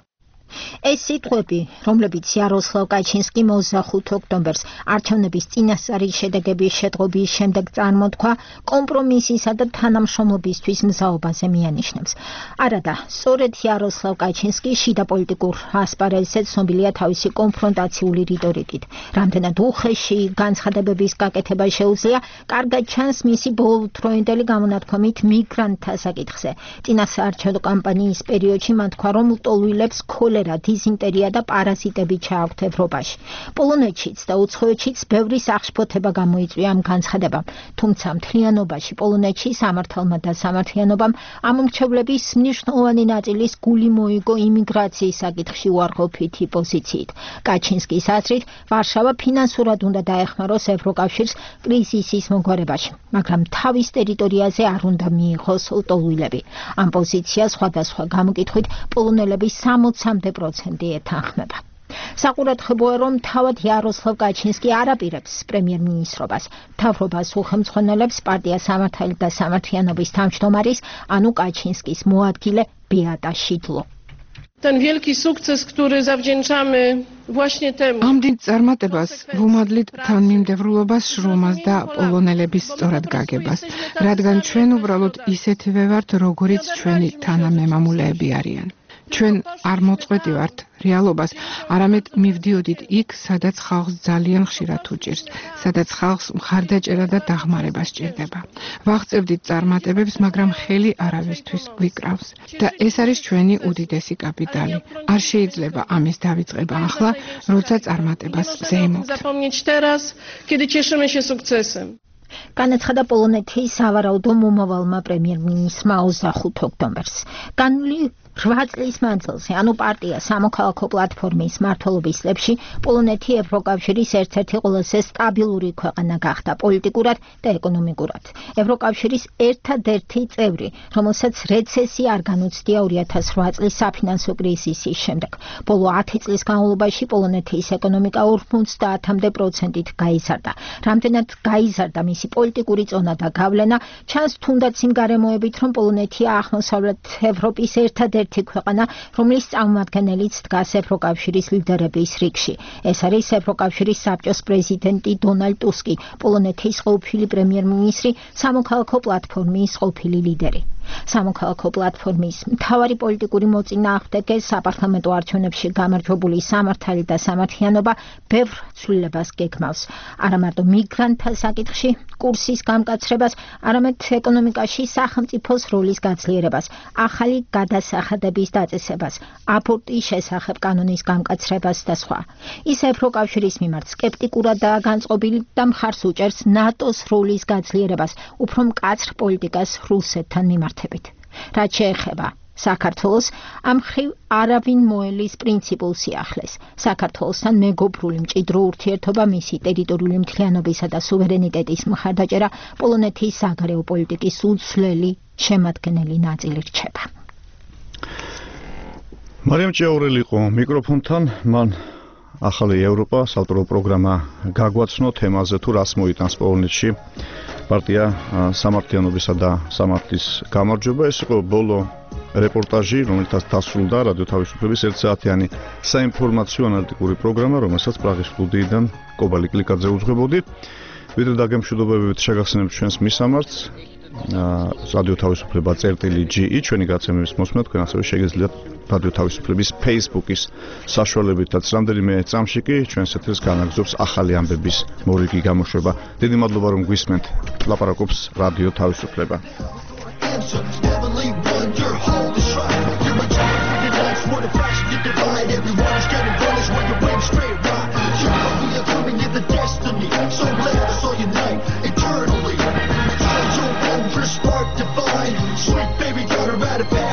ეს სიტყვები, რომლებიც იაროსლავ კაჩინსკი ოცდახუთი ოქტომბერს არჩევნების წინასწარი შედეგების შეტყობის შემდეგ წარმოთქვა, კომპრომისისა და თანამშრომლობისთვის მზაობაზე მიანიშნებს. არადა, სწორედ იაროსლავ კაჩინსკი შიდა პოლიტიკურ ასპარეზზე ცნობილია თავისი კონფრონტაციული რიტორიკით. რამდენად უხეში განცხადებების გაკეთება შეუძლია, კარგად ჩანს მისი ბოლოდროინდელი გამონათქვამით მიგრანტთა საკითხზე. წინასაარჩევნო კამპანიის პერიოდში მან თქვა, რომ ლტოლვილებს ქოლერა, დიზინტერია და პარაზიტები ჩააქვთ ევროპაში. პოლონეთშიც და უცხოეთშიც ბევრი სახშფოთება გამოიწვია ამ განცხადებამ, თუმცა მთლიანობაში პოლონეთში სამართალმა და სამართლიანობამ ამ მრჩევლების მნიშვნელოვანი ნაწილის გული მოიგო იმიგრაციის საკითხში უარყოფითი პოზიციით. კაჩინსკის აზრით, ვარშავა ფინანსურად უნდა დაეხმაროს ევროკავშირს კრიზისის მოგვარებაში, მაგრამ თავის ტერიტორიაზე არ უნდა მიიღოს ლტოლვილები. ამ პოზიციას სხვადასხვა გამოკითხვით პოლონელების სამოცამდე პროცენტი ეთანხმება. საყურადღებოა, რომ თავად იაროსლავ კაჩინსკი არ აპირებს პრემიერ-მინისტრობას. მთავრობას უხელმძღვანელებს პარტია სამართალი და სამართლიანობის თავმჯდომარის, ანუ კაჩინსკის მოადგილე ბეატა შიდლო. Ten wielki sukces, który zawdzięczamy właśnie temu. ამ დიდ წარმატებას ვუმადლით თანმიმდევრულობას, შრომას და პოლონელების სწორად გაგებას, რადგან ჩვენ უბრალოდ ისეთივე ვართ, როგორიც ჩვენი თანამემამულეები არიან. ჩვენ არ მოწყვეტი ვართ რეალობას, არამედ მივდიოდით იქ, სადაც ხალხს ძალიან ხშირად უჭირს, სადაც ხალხს მხარდაჭერა და დახმარება სჭირდება. ვაღწევდით წარმატებებს, მაგრამ ხელი არავისთვის გვიკრავს და ეს არის ჩვენი უდიდესი კაპიტალი. არ შეიძლება ამის დავიწყება ახლა, როცა წარმატებას ზეიმობთ. Zapomnieć teraz, kiedy cieszymy się sukcesem. განაცხადა პოლონეთის სავარაუდო მომავალმა პრემიერ-მინისტრმა ოცდახუთი ოქტომბერს. განვლი რვა წლის მანძილზე, ანუ პარტია სამოქალაქო პლატფორმის მმართველობის წლებში, პოლონეთი ევროკავშირის ერთ-ერთი ყველაზე სტაბილური ქვეყანა გახდა პოლიტიკურად და ეკონომიკურად. ევროკავშირის ერთადერთი წევრი, რომელსაც რეცესია არ განუცდია ორი ათას რვა წლის საფინანსო კრიზისის შემდეგ. ბოლო ათი წლის განმავლობაში პოლონეთის ეკონომიკა ორმოცდაათამდე პროცენტით გაიზარდა. რამდენად გაიზარდა მისი პოლიტიკური წონა და გავლენა, ჩანს თუნდაც იმ გარემოებით, რომ პოლონეთია აღმოსავლეთ ევროპის ერთადერთი ერთი ქვეყანა, რომლის წარმომადგენელიც დგას ევროკავშირის ლიდერების რიგში. ეს არის ევროკავშირის საბჭოს პრეზიდენტი დონალდ ტუსკი, პოლონეთის ყოფილი პრემიერ-მინისტრი, სამოქალაქო პლატფორმის ყოფილი ლიდერი. სამოქალაქო პლატფორმის მთავარი პოლიტიკური მოწინააღმდეგე საპარლამენტო არჩევნებში გამარჯვებული სამართალი და სამართლიანობა ბევრ ცვლილებას გეგმავს. არა მარტო მიგრანტთა საკითხში კურსის გამკაცრებას, არამედ ეკონომიკაში სახელმწიფოს როლის გაძლიერებას, ახალი გადასახადების დაწესებას, აბორტის შესახებ კანონის გამკაცრებას და სხვა. ის ევროკავშირის მიმართ სკეპტიკურადაა განწყობილი და მხარს უჭერს ნატოს როლის გაძლიერებას, უფრო მკაცრ პოლიტიკას რუსეთთან მიმართ. რაც შეეხება საქართველოს, ამ მხრივ არავინ მოელის პრინციპულ სიახლეს. საქართველოსთან მეგობრული მჭიდრო ურთიერთობა, მისი ტერიტორიული მთლიანობისა და სუვერენიტეტის მხარდაჭერა პოლონეთის საგარეო პოლიტიკის უცვლელი შემადგენელი ნაწილი რჩება. მარიამ ჭიაურელი იყო მიკროფონთან, მან ახალი ევროპა სავტორო პროგრამა გაგვაცნო თემაზე თუ რას მოიტანს პოლონეთში პარტია სამართლიანობისა და სამართლის გამარჯვება. ეს იყო ბოლო რეპორტაჟი, რომელთაც დასრულდა რადიო თავისუფლების ერთ საათიანი საინფორმაციო ანალიტიკური პროგრამა, რომელსაც პრაღის სტუდიიდან კობალი კლიკაძე უძღვებოდი. ვიდრე დაგემშვიდობებით შეგახსენებთ ჩვენს მისამართს რადიო თავისუფლება წერტილი ჯი ი ჩვენი გაცემების მოსმენა თქვენ ასევე შეგეძლიათ რადიო თავისუფლების Facebook-ის საშუალებითაც. რამდენიმე წამში კი ჩვენს ეთერს განაგრძობს ახალი ამბების მორიგი გამოშვება. დიდი მადლობა რომ გვისმენთ. ლაპარაკობს რადიო თავისუფლება. Sweet baby, got her out of bed.